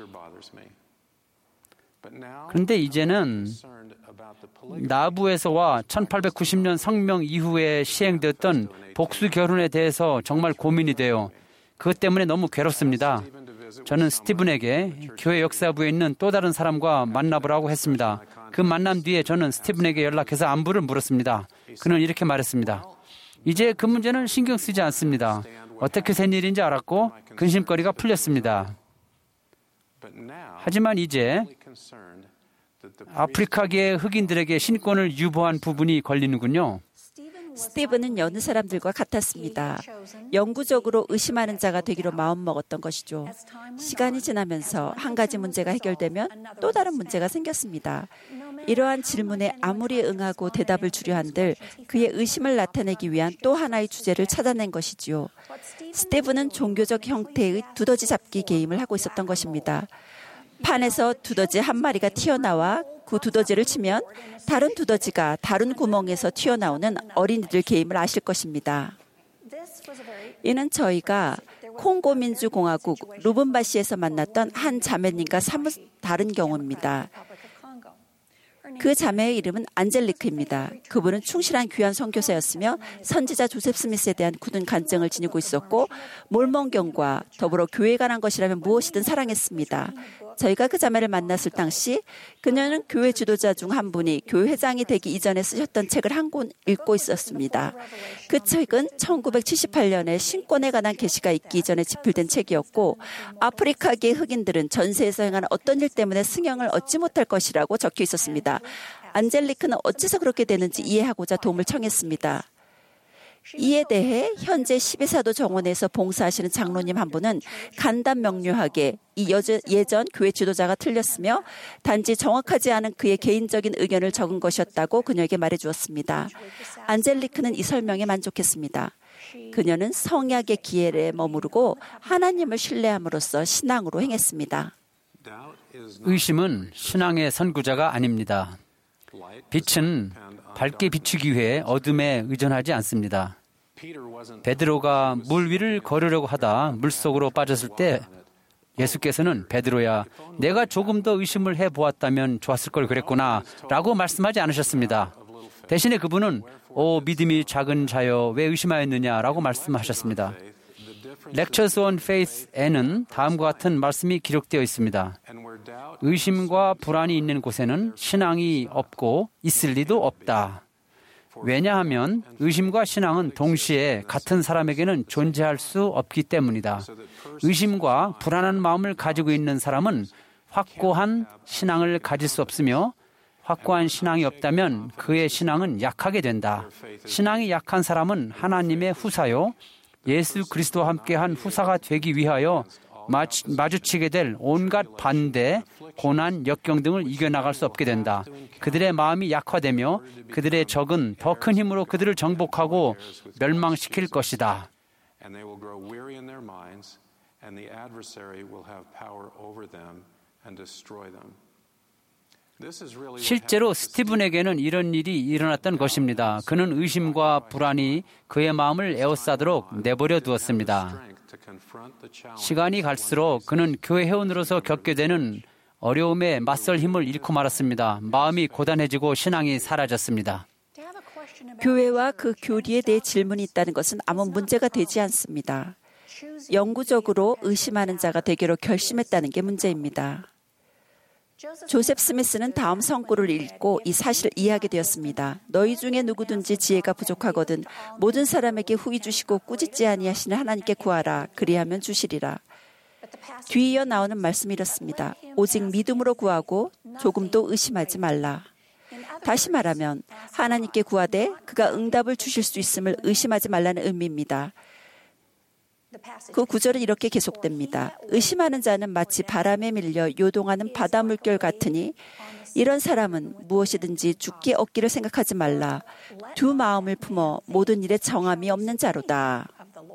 그런데 이제는 나부에서와 1890년 성명 이후에 시행되었던 복수 결혼에 대해서 정말 고민이 돼요. 그것 때문에 너무 괴롭습니다. 저는 스티븐에게 교회 역사부에 있는 또 다른 사람과 만나보라고 했습니다. 그 만남 뒤에 저는 스티븐에게 연락해서 안부를 물었습니다. 그는 이렇게 말했습니다. 이제 그 문제는 신경 쓰지 않습니다. 어떻게 된 일인지 알았고 근심거리가 풀렸습니다. 하지만 이제 아프리카계의 흑인들에게 신권을 유보한 부분이 걸리는군요. 스티븐은 여느 사람들과 같았습니다. 영구적으로 의심하는 자가 되기로 마음먹었던 것이죠. 시간이 지나면서 한 가지 문제가 해결되면 또 다른 문제가 생겼습니다. 이러한 질문에 아무리 응하고 대답을 주려 한들 그의 의심을 나타내기 위한 또 하나의 주제를 찾아낸 것이지요. 스티븐은 종교적 형태의 두더지 잡기 게임을 하고 있었던 것입니다. 판에서 두더지 한 마리가 튀어나와 그 두더지를 치면 다른 두더지가 다른 구멍에서 튀어나오는 어린이들 게임을 아실 것입니다. 이는 저희가 콩고 민주공화국 루븐바시에서 만났던 한 자매님과 사뭇 다른 경우입니다. 그 자매의 이름은 안젤리크입니다. 그분은 충실한 귀한 선교사였으며 선지자 조셉 스미스에 대한 굳은 간증을 지니고 있었고 몰몬경과 더불어 교회에 관한 것이라면 무엇이든 사랑했습니다. 저희가 그 자매를 만났을 당시 그녀는 교회 지도자 중 한 분이 교회 회장이 되기 이전에 쓰셨던 책을 한 권 읽고 있었습니다. 그 책은 1978년에 신권에 관한 계시가 있기 이전에 집필된 책이었고 아프리카계 흑인들은 전세에서 행하는 어떤 일 때문에 승영을 얻지 못할 것이라고 적혀 있었습니다. 안젤리크는 어째서 그렇게 되는지 이해하고자 도움을 청했습니다. 이에 대해 현재 12사도 정원에서 봉사하시는 장로님 한 분은 간단 명료하게 이 예전 교회 지도자가 틀렸으며 단지 정확하지 않은 그의 개인적인 의견을 적은 것이었다고 그녀에게 말해주었습니다. 안젤리크는 이 설명에 만족했습니다. 그녀는 성약의 기회에 머무르고 하나님을 신뢰함으로써 신앙으로 행했습니다. 의심은 신앙의 선구자가 아닙니다. 빛은 밝게 비추기 위해 어둠에 의존하지 않습니다. 베드로가 물 위를 걸으려고 하다 물속으로 빠졌을 때 예수께서는 베드로야, 내가 조금 더 의심을 해보았다면 좋았을 걸 그랬구나 라고 말씀하지 않으셨습니다. 대신에 그분은 오 믿음이 작은 자여 왜 의심하였느냐라고 말씀하셨습니다. Lectures on Faith에는 다음과 같은 말씀이 기록되어 있습니다. 의심과 불안이 있는 곳에는 신앙이 없고 있을 리도 없다. 왜냐하면 의심과 신앙은 동시에 같은 사람에게는 존재할 수 없기 때문이다. 의심과 불안한 마음을 가지고 있는 사람은 확고한 신앙을 가질 수 없으며 확고한 신앙이 없다면 그의 신앙은 약하게 된다. 신앙이 약한 사람은 하나님의 후사요. 예수 그리스도와 함께한 후사가 되기 위하여 마주치게 될 온갖 반대, 고난, 역경 등을 이겨나갈 수 없게 된다. 그들의 마음이 약화되며 그들의 적은 더 큰 힘으로 그들을 정복하고 멸망시킬 것이다. 실제로 스티븐에게는 이런 일이 일어났던 것입니다. 그는 의심과 불안이 그의 마음을 에워싸도록 내버려 두었습니다. 시간이 갈수록 그는 교회 회원으로서 겪게 되는 어려움에 맞설 힘을 잃고 말았습니다. 마음이 고단해지고 신앙이 사라졌습니다. 교회와 그 교리에 대해 질문이 있다는 것은 아무 문제가 되지 않습니다. 영구적으로 의심하는 자가 되기로 결심했다는 게 문제입니다. 조셉 스미스는 다음 성구를 읽고 이 사실을 이해하게 되었습니다. 너희 중에 누구든지 지혜가 부족하거든 모든 사람에게 후히 주시고 꾸짖지 아니하시는 하나님께 구하라. 그리하면 주시리라. 뒤이어 나오는 말씀이 이렇습니다. 오직 믿음으로 구하고 조금도 의심하지 말라. 다시 말하면 하나님께 구하되 그가 응답을 주실 수 있음을 의심하지 말라는 의미입니다. 그 구절은 이렇게 계속됩니다. 의심하는 자는 마치 바람에 밀려 요동하는 바다 물결 같으니 이런 사람은 무엇이든지 죽기 얻기를 생각하지 말라. 두 마음을 품어 모든 일에 정함이 없는 자로다.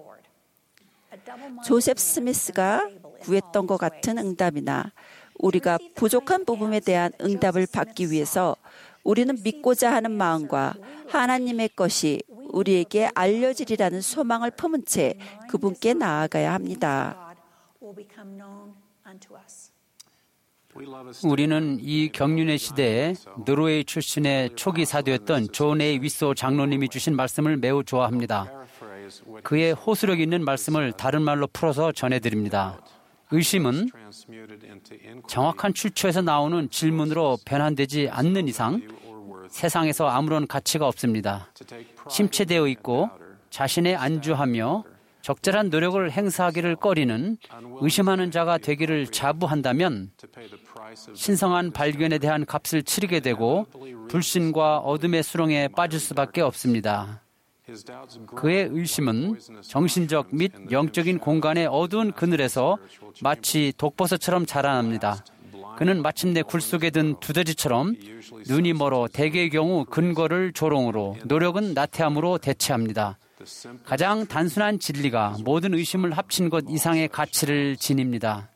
조셉 스미스가 구했던 것 같은 응답이나 우리가 부족한 부분에 대한 응답을 받기 위해서 우리는 믿고자 하는 마음과 하나님의 것이 우리에게 알려지리라는 소망을 품은 채 그분께 나아가야 합니다. 우리는 이 경륜의 시대에 노르웨이 출신의 초기 사도였던 존 A. 위소 장로님이 주신 말씀을 매우 좋아합니다. 그의 호소력 있는 말씀을 다른 말로 풀어서 전해드립니다. 의심은 정확한 출처에서 나오는 질문으로 변환되지 않는 이상 세상에서 아무런 가치가 없습니다. 심체되어 있고 자신에 안주하며 적절한 노력을 행사하기를 꺼리는 의심하는 자가 되기를 자부한다면 신성한 발견에 대한 값을 치르게 되고 불신과 어둠의 수렁에 빠질 수밖에 없습니다. 그의 의심은 정신적 및 영적인 공간의 어두운 그늘에서 마치 독버섯처럼 자라납니다. 그는 마침내 굴 속에 든 두더지처럼 눈이 멀어 대개의 경우 근거를 조롱으로 노력은 나태함으로 대체합니다. 가장 단순한 진리가 모든 의심을 합친 것 이상의 가치를 지닙니다.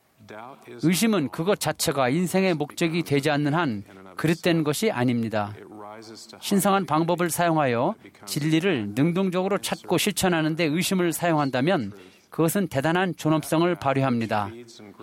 의심은 그것 자체가 인생의 목적이 되지 않는 한 그릇된 것이 아닙니다. 신성한 방법을 사용하여 진리를 능동적으로 찾고 실천하는 데 의심을 사용한다면 그것은 대단한 존엄성을 발휘합니다.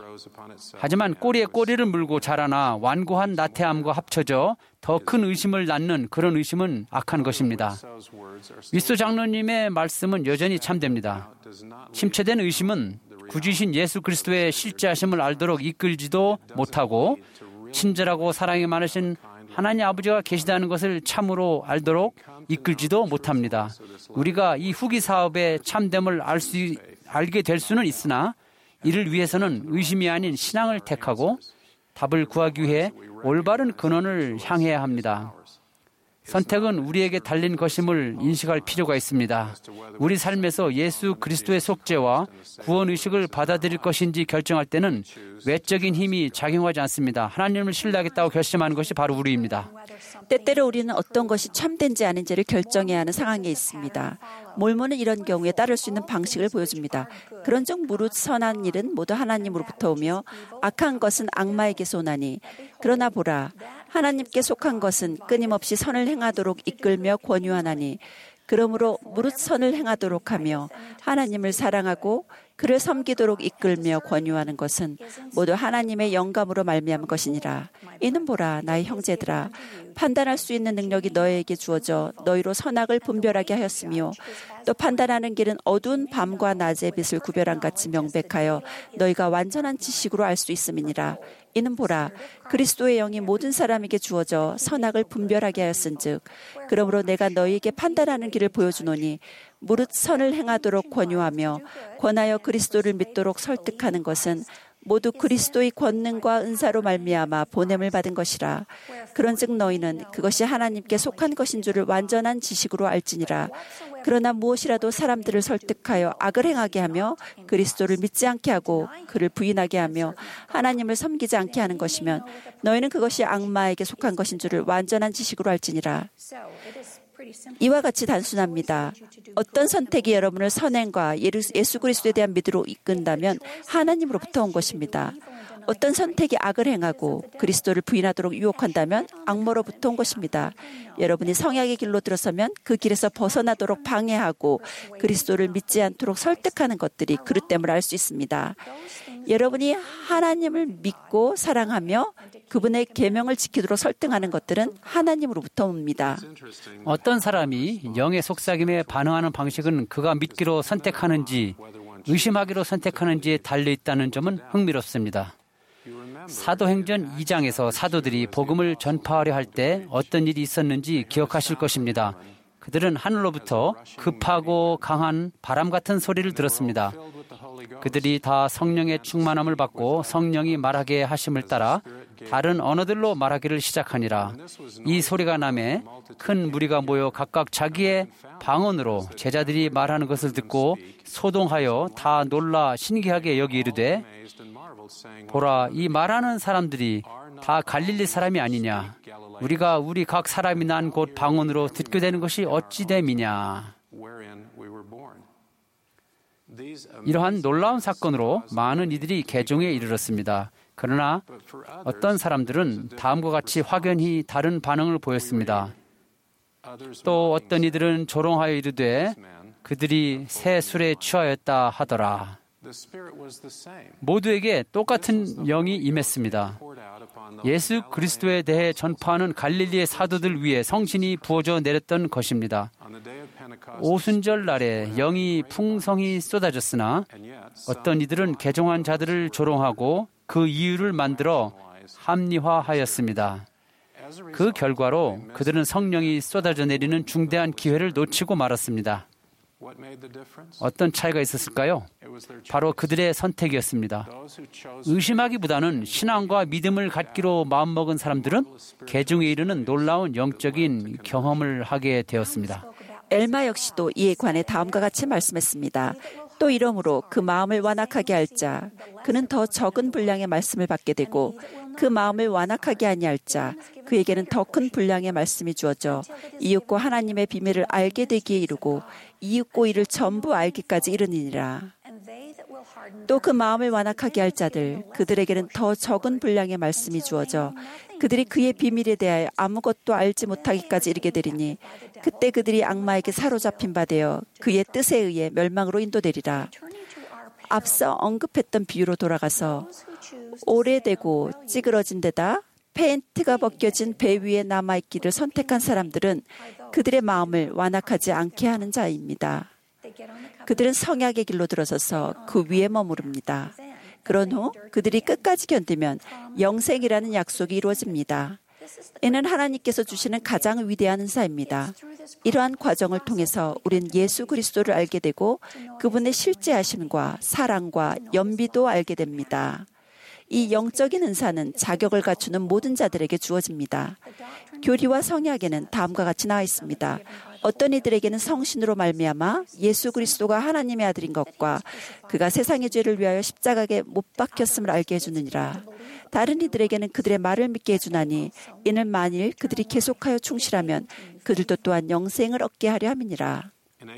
하지만 꼬리에 꼬리를 물고 자라나 완고한 나태함과 합쳐져 더 큰 의심을 낳는 그런 의심은 악한 것입니다. 위소 장로님의 말씀은 여전히 참됩니다. 심체된 의심은 구주이신 예수 그리스도의 실제하심을 알도록 이끌지도 못하고 친절하고 사랑이 많으신 하나님 아버지가 계시다는 것을 참으로 알도록 이끌지도 못합니다. 우리가 이 후기 사업의 참됨을 알게 될 수는 있으나 이를 위해서는 의심이 아닌 신앙을 택하고 답을 구하기 위해 올바른 근원을 향해야 합니다. 선택은 우리에게 달린 것임을 인식할 필요가 있습니다. 우리 삶에서 예수 그리스도의 속죄와 구원의식을 받아들일 것인지 결정할 때는 외적인 힘이 작용하지 않습니다. 하나님을 신뢰하겠다고 결심하는 것이 바로 우리입니다. 때때로 우리는 어떤 것이 참된지 아닌지를 결정해야 하는 상황에 있습니다. 몰몬은 이런 경우에 따를 수 있는 방식을 보여줍니다. 그런즉 무릇 선한 일은 모두 하나님으로부터 오며 악한 것은 악마에게서 오나니 그러나 보라 하나님께 속한 것은 끊임없이 선을 행하도록 이끌며 권유하나니 그러므로 무릇 선을 행하도록 하며 하나님을 사랑하고 그를 섬기도록 이끌며 권유하는 것은 모두 하나님의 영감으로 말미암은 것이니라. 이는 보라, 나의 형제들아, 판단할 수 있는 능력이 너희에게 주어져 너희로 선악을 분별하게 하였으며 또 판단하는 길은 어두운 밤과 낮의 빛을 구별한 같이 명백하여 너희가 완전한 지식으로 알 수 있음이니라. 이는 보라, 그리스도의 영이 모든 사람에게 주어져 선악을 분별하게 하였은즉 그러므로 내가 너희에게 판단하는 길을 보여주노니 무릇 선을 행하도록 권유하며 권하여 그리스도를 믿도록 설득하는 것은 모두 그리스도의 권능과 은사로 말미암아 보냄을 받은 것이라. 그런즉 너희는 그것이 하나님께 속한 것인 줄을 완전한 지식으로 알지니라. 그러나 무엇이라도 사람들을 설득하여 악을 행하게 하며 그리스도를 믿지 않게 하고 그를 부인하게 하며 하나님을 섬기지 않게 하는 것이면 너희는 그것이 악마에게 속한 것인 줄을 완전한 지식으로 알지니라. 이와 같이 단순합니다. 어떤 선택이 여러분을 선행과 예수 그리스도에 대한 믿음으로 이끈다면 하나님으로부터 온 것입니다. 어떤 선택이 악을 행하고 그리스도를 부인하도록 유혹한다면 악魔로부터 온 것입니다. 여러분이 성약의 길로 들어서면 그 길에서 벗어나도록 방해하고 그리스도를 믿지 않도록 설득하는 것들이 그릇됨을 알 수 있습니다. 여러분이 하나님을 믿고 사랑하며 그분의 계명을 지키도록 설득하는 것들은 하나님으로부터 옵니다. 어떤 사람이 영의 속삭임에 반응하는 방식은 그가 믿기로 선택하는지 의심하기로 선택하는지에 달려있다는 점은 흥미롭습니다. 사도행전 2장에서 사도들이 복음을 전파하려 할 때 어떤 일이 있었는지 기억하실 것입니다. 그들은 하늘로부터 급하고 강한 바람 같은 소리를 들었습니다. 그들이 다 성령의 충만함을 받고 성령이 말하게 하심을 따라 다른 언어들로 말하기를 시작하니라. 이 소리가 나매 큰 무리가 모여 각각 자기의 방언으로 제자들이 말하는 것을 듣고 소동하여 다 놀라 신기하게 여기 이르되 보라, 이 말하는 사람들이 다 갈릴리 사람이 아니냐. 우리가 우리 각 사람이 난 곳 방언으로 듣게 되는 것이 어찌 됨이냐. 이러한 놀라운 사건으로 많은 이들이 개종에 이르렀습니다. 그러나 어떤 사람들은 다음과 같이 확연히 다른 반응을 보였습니다. 또 어떤 이들은 조롱하여 이르되 그들이 새 술에 취하였다 하더라. 모두에게 똑같은 영이 임했습니다. 예수 그리스도에 대해 전파하는 갈릴리의 사도들 위에 성신이 부어져 내렸던 것입니다. 오순절 날에 영이 풍성히 쏟아졌으나 어떤 이들은 개종한 자들을 조롱하고 그 이유를 만들어 합리화하였습니다. 그 결과로 그들은 성령이 쏟아져 내리는 중대한 기회를 놓치고 말았습니다. 어떤 차이가 있었을까요? 바로 그들의 선택이었습니다. 의심하기보다는 신앙과 믿음을 갖기로 마음먹은 사람들은 개종에 이르는 놀라운 영적인 경험을 하게 되었습니다. 엘마 역시도 이에 관해 다음과 같이 말씀했습니다. 또 이러므로 그 마음을 완악하게 할 자, 그는 더 적은 분량의 말씀을 받게 되고 그 마음을 완악하게 아니할 자, 그에게는 더 큰 분량의 말씀이 주어져 이윽고 하나님의 비밀을 알게 되기에 이르고 이윽고 이를 전부 알기까지 이르니라. 또 그 마음을 완악하게 할 자들, 그들에게는 더 적은 분량의 말씀이 주어져 그들이 그의 비밀에 대하여 아무것도 알지 못하기까지 이르게 되리니 그때 그들이 악마에게 사로잡힌 바 되어 그의 뜻에 의해 멸망으로 인도되리라. 앞서 언급했던 비유로 돌아가서 오래되고 찌그러진 데다 페인트가 벗겨진 배 위에 남아있기를 선택한 사람들은 그들의 마음을 완악하지 않게 하는 자입니다. 그들은 성약의 길로 들어서서 그 위에 머무릅니다. 그런 후 그들이 끝까지 견디면 영생이라는 약속이 이루어집니다. 이는 하나님께서 주시는 가장 위대한 은사입니다. 이러한 과정을 통해서 우린 예수 그리스도를 알게 되고 그분의 실제하심과 사랑과 연비도 알게 됩니다. 이 영적인 은사는 자격을 갖추는 모든 자들에게 주어집니다. 교리와 성약에는 다음과 같이 나와 있습니다. 어떤 이들에게는 성신으로 말미암아 예수 그리스도가 하나님의 아들인 것과 그가 세상의 죄를 위하여 십자가에 못 박혔음을 알게 해주느니라. 다른 이들에게는 그들의 말을 믿게 해주나니 이는 만일 그들이 계속하여 충실하면 그들도 또한 영생을 얻게 하려 함이니라.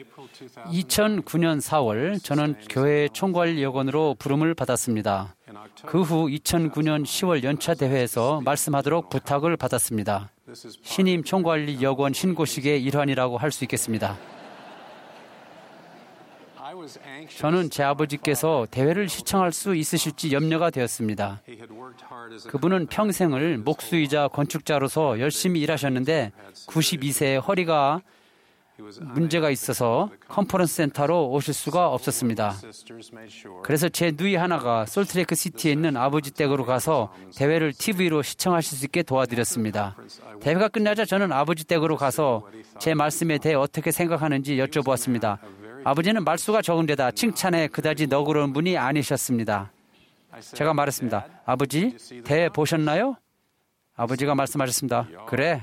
2009년 4월 저는 교회 총괄역원으로 부름을 받았습니다. 그 후 2009년 10월 연차 대회에서 말씀하도록 부탁을 받았습니다. 신임 총괄역원 신고식의 일환이라고 할 수 있겠습니다. 저는 제 아버지께서 대회를 시청할 수 있으실지 염려가 되었습니다. 그분은 평생을 목수이자 건축자로서 열심히 일하셨는데 92세에 허리가 문제가 있어서 컨퍼런스 센터로 오실 수가 없었습니다. 그래서 제 누이 하나가 솔트레이크 시티에 있는 아버지 댁으로 가서 대회를 TV로 시청하실 수 있게 도와드렸습니다. 대회가 끝나자 저는 아버지 댁으로 가서 제 말씀에 대해 어떻게 생각하는지 여쭤보았습니다. 아버지는 말수가 적은 데다 칭찬에 그다지 너그러운 분이 아니셨습니다. 제가 말했습니다. 아버지, 대회 보셨나요? 아버지가 말씀하셨습니다. 그래.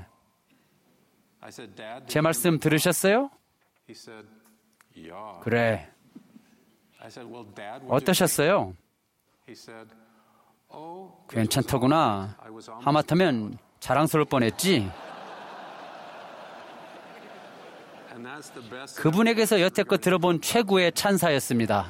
제 말씀 들으셨어요? 그래. 어떠셨어요? 괜찮더구나. 하마터면 자랑스러울 뻔했지. 그분에게서 여태껏 들어본 최고의 찬사였습니다.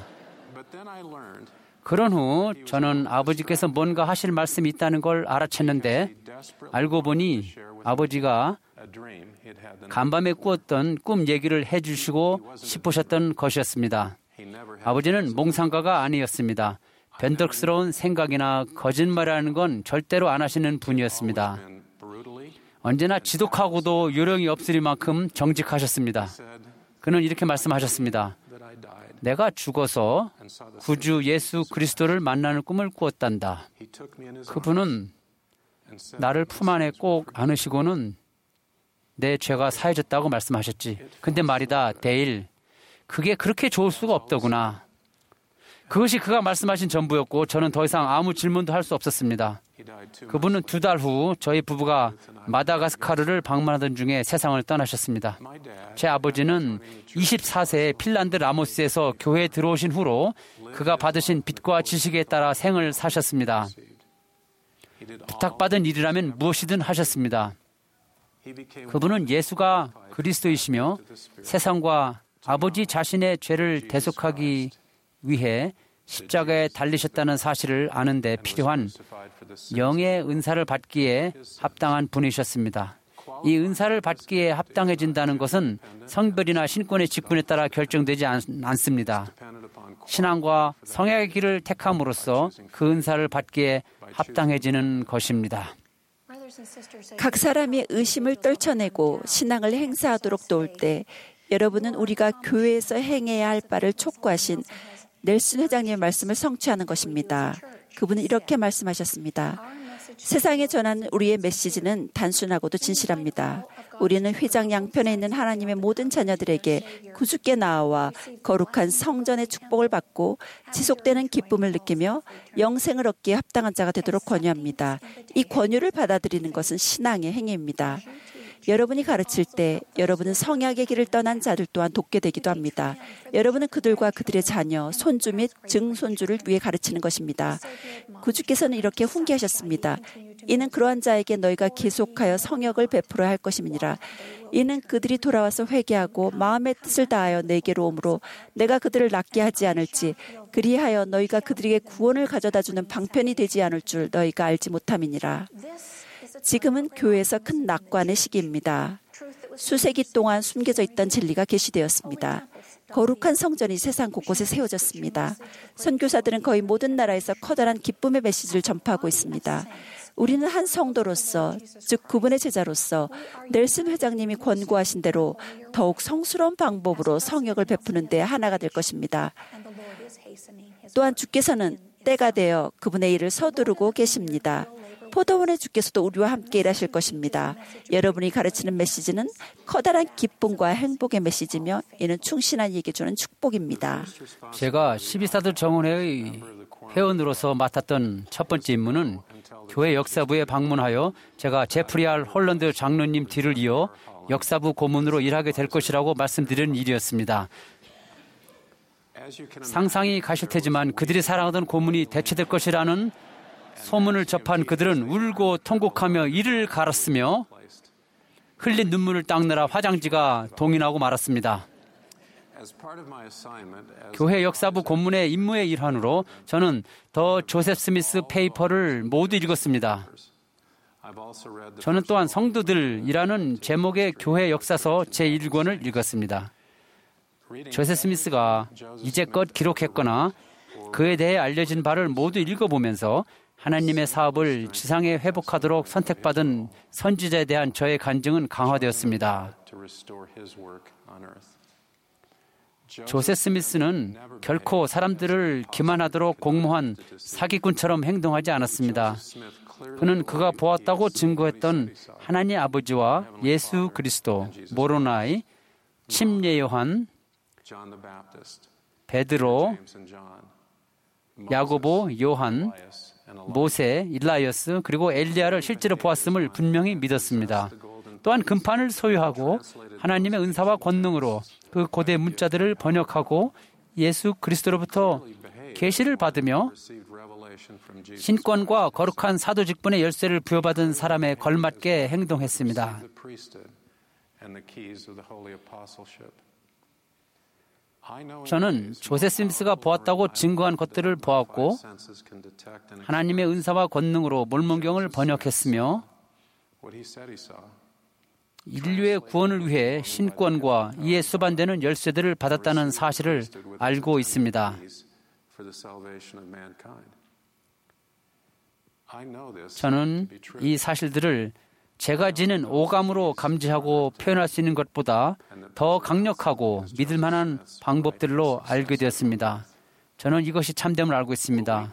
그런 후 저는 아버지께서 뭔가 하실 말씀이 있다는 걸 알아챘는데 알고 보니 아버지가 간밤에 꾸었던 꿈 얘기를 해주시고 싶으셨던 것이었습니다. 아버지는 몽상가가 아니었습니다. 변덕스러운 생각이나 거짓말이라는 건 절대로 안 하시는 분이었습니다. 언제나 지독하고도 요령이 없을 만큼 정직하셨습니다. 그는 이렇게 말씀하셨습니다. 내가 죽어서 구주 예수 그리스도를 만나는 꿈을 꾸었단다. 그분은 나를 품 안에 꼭 안으시고는 내 죄가 사해졌다고 말씀하셨지. 근데 말이다, 데일. 그게 그렇게 좋을 수가 없더구나. 그것이 그가 말씀하신 전부였고 저는 더 이상 아무 질문도 할 수 없었습니다. 그분은 2달 후 저희 부부가 마다가스카르를 방문하던 중에 세상을 떠나셨습니다. 제 아버지는 24세에 핀란드 라모스에서 교회에 들어오신 후로 그가 받으신 빛과 지식에 따라 생을 사셨습니다. 부탁받은 일이라면 무엇이든 하셨습니다. 그분은 예수가 그리스도이시며 세상과 아버지 자신의 죄를 대속하기 위해 십자가에 달리셨다는 사실을 아는 데 필요한 영의 은사를 받기에 합당한 분이셨습니다. 이 은사를 받기에 합당해진다는 것은 성별이나 신권의 직분에 따라 결정되지 않습니다. 신앙과 성약의 길을 택함으로써 그 은사를 받기에 합당해지는 것입니다. 각 사람이 의심을 떨쳐내고 신앙을 행사하도록 도울 때 여러분은 우리가 교회에서 행해야 할 바를 촉구하신 넬슨 회장님의 말씀을 성취하는 것입니다. 그분은 이렇게 말씀하셨습니다. 세상에 전하는 우리의 메시지는 단순하고도 진실합니다. 우리는 휘장 양편에 있는 하나님의 모든 자녀들에게 구주께 나아와 거룩한 성전의 축복을 받고 지속되는 기쁨을 느끼며 영생을 얻기에 합당한 자가 되도록 권유합니다. 이 권유를 받아들이는 것은 신앙의 행위입니다. 여러분이 가르칠 때 여러분은 성약의 길을 떠난 자들 또한 돕게 되기도 합니다. 여러분은 그들과 그들의 자녀, 손주 및 증손주를 위해 가르치는 것입니다. 구주께서는 이렇게 훈계하셨습니다. 이는 그러한 자에게 너희가 계속하여 성역을 베풀어야 할 것임이니라. 이는 그들이 돌아와서 회개하고 마음의 뜻을 다하여 내게로 오므로 내가 그들을 낫게 하지 않을지 그리하여 너희가 그들에게 구원을 가져다주는 방편이 되지 않을 줄 너희가 알지 못함이니라. 지금은 교회에서 큰 낙관의 시기입니다. 수세기 동안 숨겨져 있던 진리가 계시되었습니다. 거룩한 성전이 세상 곳곳에 세워졌습니다. 선교사들은 거의 모든 나라에서 커다란 기쁨의 메시지를 전파하고 있습니다. 우리는 한 성도로서, 즉 그분의 제자로서 넬슨 회장님이 권고하신 대로 더욱 성스러운 방법으로 성역을 베푸는 데 하나가 될 것입니다. 또한 주께서는 때가 되어 그분의 일을 서두르고 계십니다. 포도원의 주께서도 우리와 함께 일하실 것입니다. 여러분이 가르치는 메시지는 커다란 기쁨과 행복의 메시지며 이는 충신한 이에게 주는 축복입니다. 제가 12사도 정원회의 회원으로서 맡았던 첫 번째 임무는 교회 역사부에 방문하여 제가 제프리 알 홀런드 장로님 뒤를 이어 역사부 고문으로 일하게 될 것이라고 말씀드리는 일이었습니다. 상상이 가실 테지만 그들이 사랑하던 고문이 대체될 것이라는 소문을 접한 그들은 울고 통곡하며 이를 갈았으며 흘린 눈물을 닦느라 화장지가 동인하고 말았습니다. 교회 역사부 고문의 임무의 일환으로 저는 더 조셉 스미스 페이퍼를 모두 읽었습니다. 저는 또한 성도들이라는 제목의 교회 역사서 제1권을 읽었습니다. 조셉 스미스가 이제껏 기록했거나 그에 대해 알려진 바를 모두 읽어보면서 하나님의 사업을 지상에 회복하도록 선택받은 선지자에 대한 저의 간증은 강화되었습니다. 조셉 스미스는 결코 사람들을 기만하도록 공모한 사기꾼처럼 행동하지 않았습니다. 그는 그가 보았다고 증거했던 하나님 아버지와 예수 그리스도, 모로나이, 침례 요한, 베드로, 야고보, 요한, 모세, 일라이어스, 그리고 엘리야를 실제로 보았음을 분명히 믿었습니다. 또한 금판을 소유하고 하나님의 은사와 권능으로 그 고대 문자들을 번역하고 예수 그리스도로부터 계시를 받으며 신권과 거룩한 사도 직분의 열쇠를 부여받은 사람에 걸맞게 행동했습니다. 저는 조셉 스미스가 보았다고 증거한 것들을 보았고 하나님의 은사와 권능으로 몰몬경을 번역했으며 인류의 구원을 위해 신권과 이에 수반되는 열쇠들을 받았다는 사실을 알고 있습니다. 저는 이 사실들을 제가 지닌 오감으로 감지하고 표현할 수 있는 것보다 더 강력하고 믿을 만한 방법들로 알게 되었습니다. 저는 이것이 참됨을 알고 있습니다.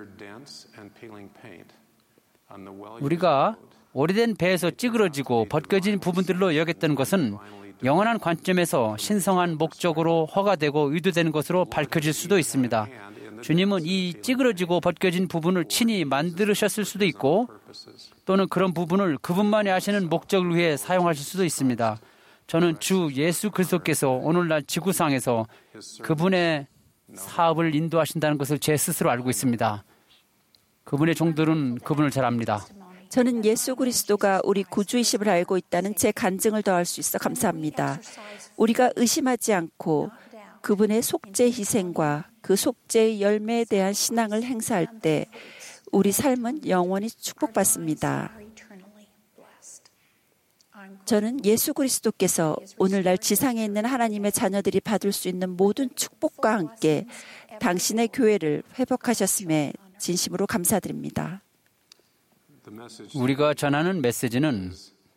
우리가 오래된 배에서 찌그러지고 벗겨진 부분들로 여겼던 것은 영원한 관점에서 신성한 목적으로 허가되고 의도되는 것으로 밝혀질 수도 있습니다. 주님은 이 찌그러지고 벗겨진 부분을 친히 만드셨을 수도 있고 또는 그런 부분을 그분만이 아시는 목적을 위해 사용하실 수도 있습니다. 저는 주 예수 그리스도께서 오늘날 지구상에서 그분의 사업을 인도하신다는 것을 제 스스로 알고 있습니다. 그분의 종들은 그분을 잘 압니다. 저는 예수 그리스도가 우리 구주이심을 알고 있다는 제 간증을 더할 수 있어 감사합니다. 우리가 의심하지 않고 그분의 속죄 희생과 그 속죄의 열매에 대한 신앙을 행사할 때 우리 삶은 영원히 축복받습니다. 저는 예수 그리스도께서 오늘날 지상에 있는 하나님의 자녀들이 받을 수 있는 모든 축복과 함께 당신의 교회를 회복하셨음에 진심으로 감사드립니다. 우리가 전하는 메시지는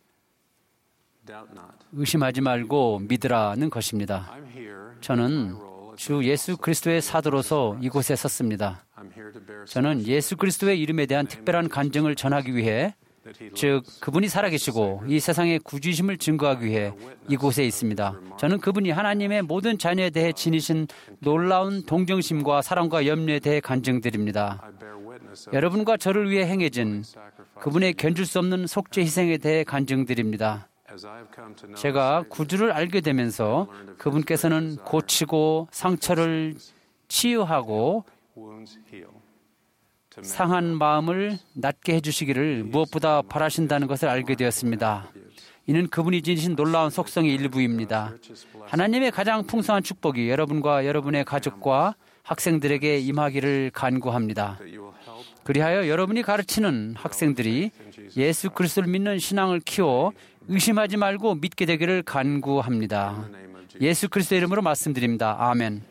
의심하지 말고 믿으라는 것입니다. 저는 주 예수 그리스도의 사도로서 이곳에 섰습니다. 저는 예수 그리스도의 이름에 대한 특별한 간증을 전하기 위해, 즉 그분이 살아계시고 이 세상의 구주이심을 증거하기 위해 이곳에 있습니다. 저는 그분이 하나님의 모든 자녀에 대해 지니신 놀라운 동정심과 사랑과 염려에 대해 간증드립니다. 여러분과 저를 위해 행해진 그분의 견줄 수 없는 속죄 희생에 대해 간증드립니다. 제가 구주를 알게 되면서 그분께서는 고치고 상처를 치유하고 상한 마음을 낫게 해주시기를 무엇보다 바라신다는 것을 알게 되었습니다. 이는 그분이 지니신 놀라운 속성의 일부입니다. 하나님의 가장 풍성한 축복이 여러분과 여러분의 가족과 학생들에게 임하기를 간구합니다. 그리하여 여러분이 가르치는 학생들이 예수 그리스도를 믿는 신앙을 키워 의심하지 말고 믿게 되기를 간구합니다. 예수 그리스도의 이름으로 말씀드립니다. 아멘.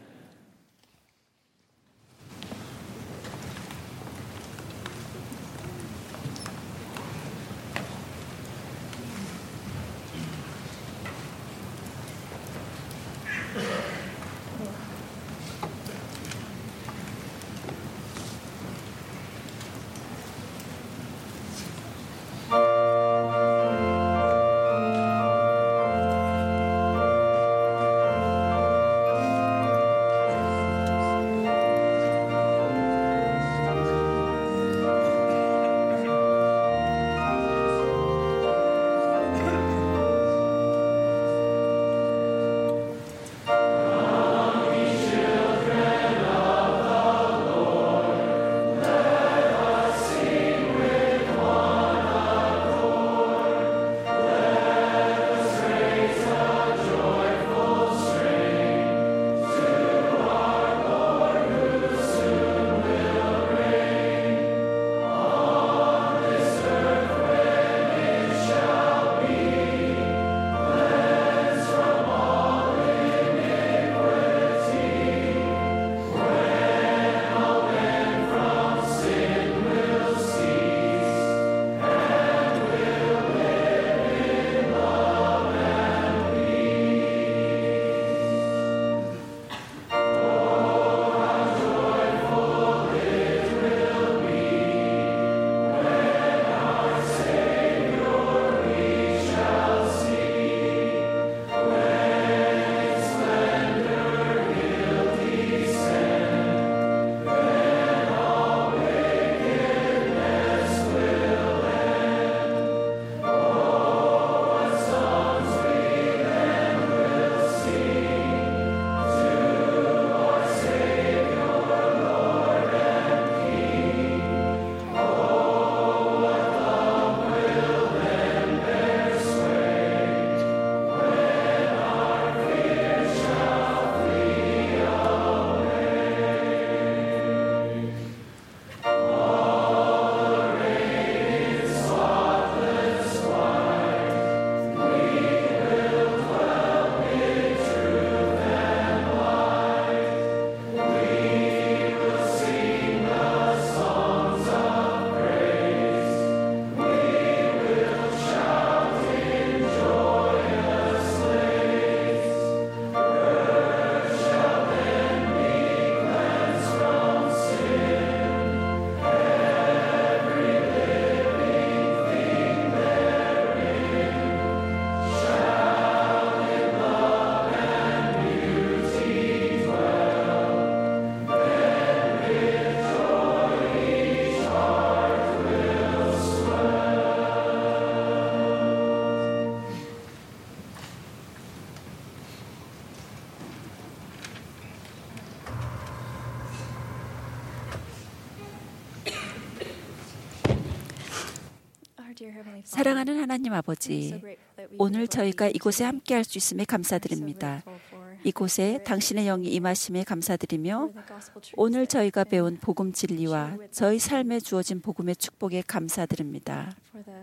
사랑하는 하나님 아버지, 오늘 저희가 이곳에 함께할 수 있음에 감사드립니다. 이곳에 당신의 영이 임하심에 감사드리며 오늘 저희가 배운 복음 진리와 저희 삶에 주어진 복음의 축복에 감사드립니다.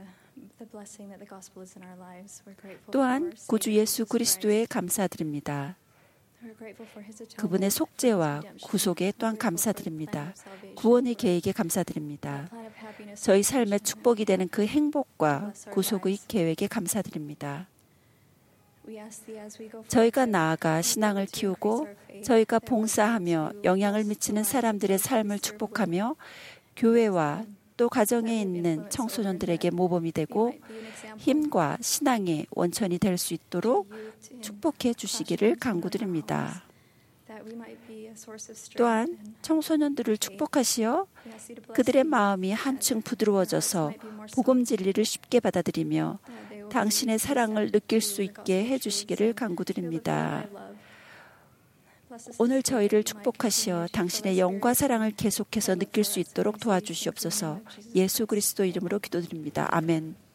또한 구주 예수 그리스도에 감사드립니다. 그분의 속죄와 구속에 또한 감사드립니다. 구원의 계획에 감사드립니다. 저희 삶의 축복이 되는 그 행복과 구속의 계획에 감사드립니다. 저희가 나아가 신앙을 키우고 저희가 봉사하며 영향을 미치는 사람들의 삶을 축복하며 교회와 또 가정에 있는 청소년들에게 모범이 되고 힘과 신앙의 원천이 될 수 있도록 축복해 주시기를 간구드립니다. 또한 청소년들을 축복하시어 그들의 마음이 한층 부드러워져서 복음 진리를 쉽게 받아들이며 당신의 사랑을 느낄 수 있게 해주시기를 간구드립니다. 오늘 저희를 축복하시어 당신의 영과 사랑을 계속해서 느낄 수 있도록 도와주시옵소서. 예수 그리스도 이름으로 기도드립니다. 아멘.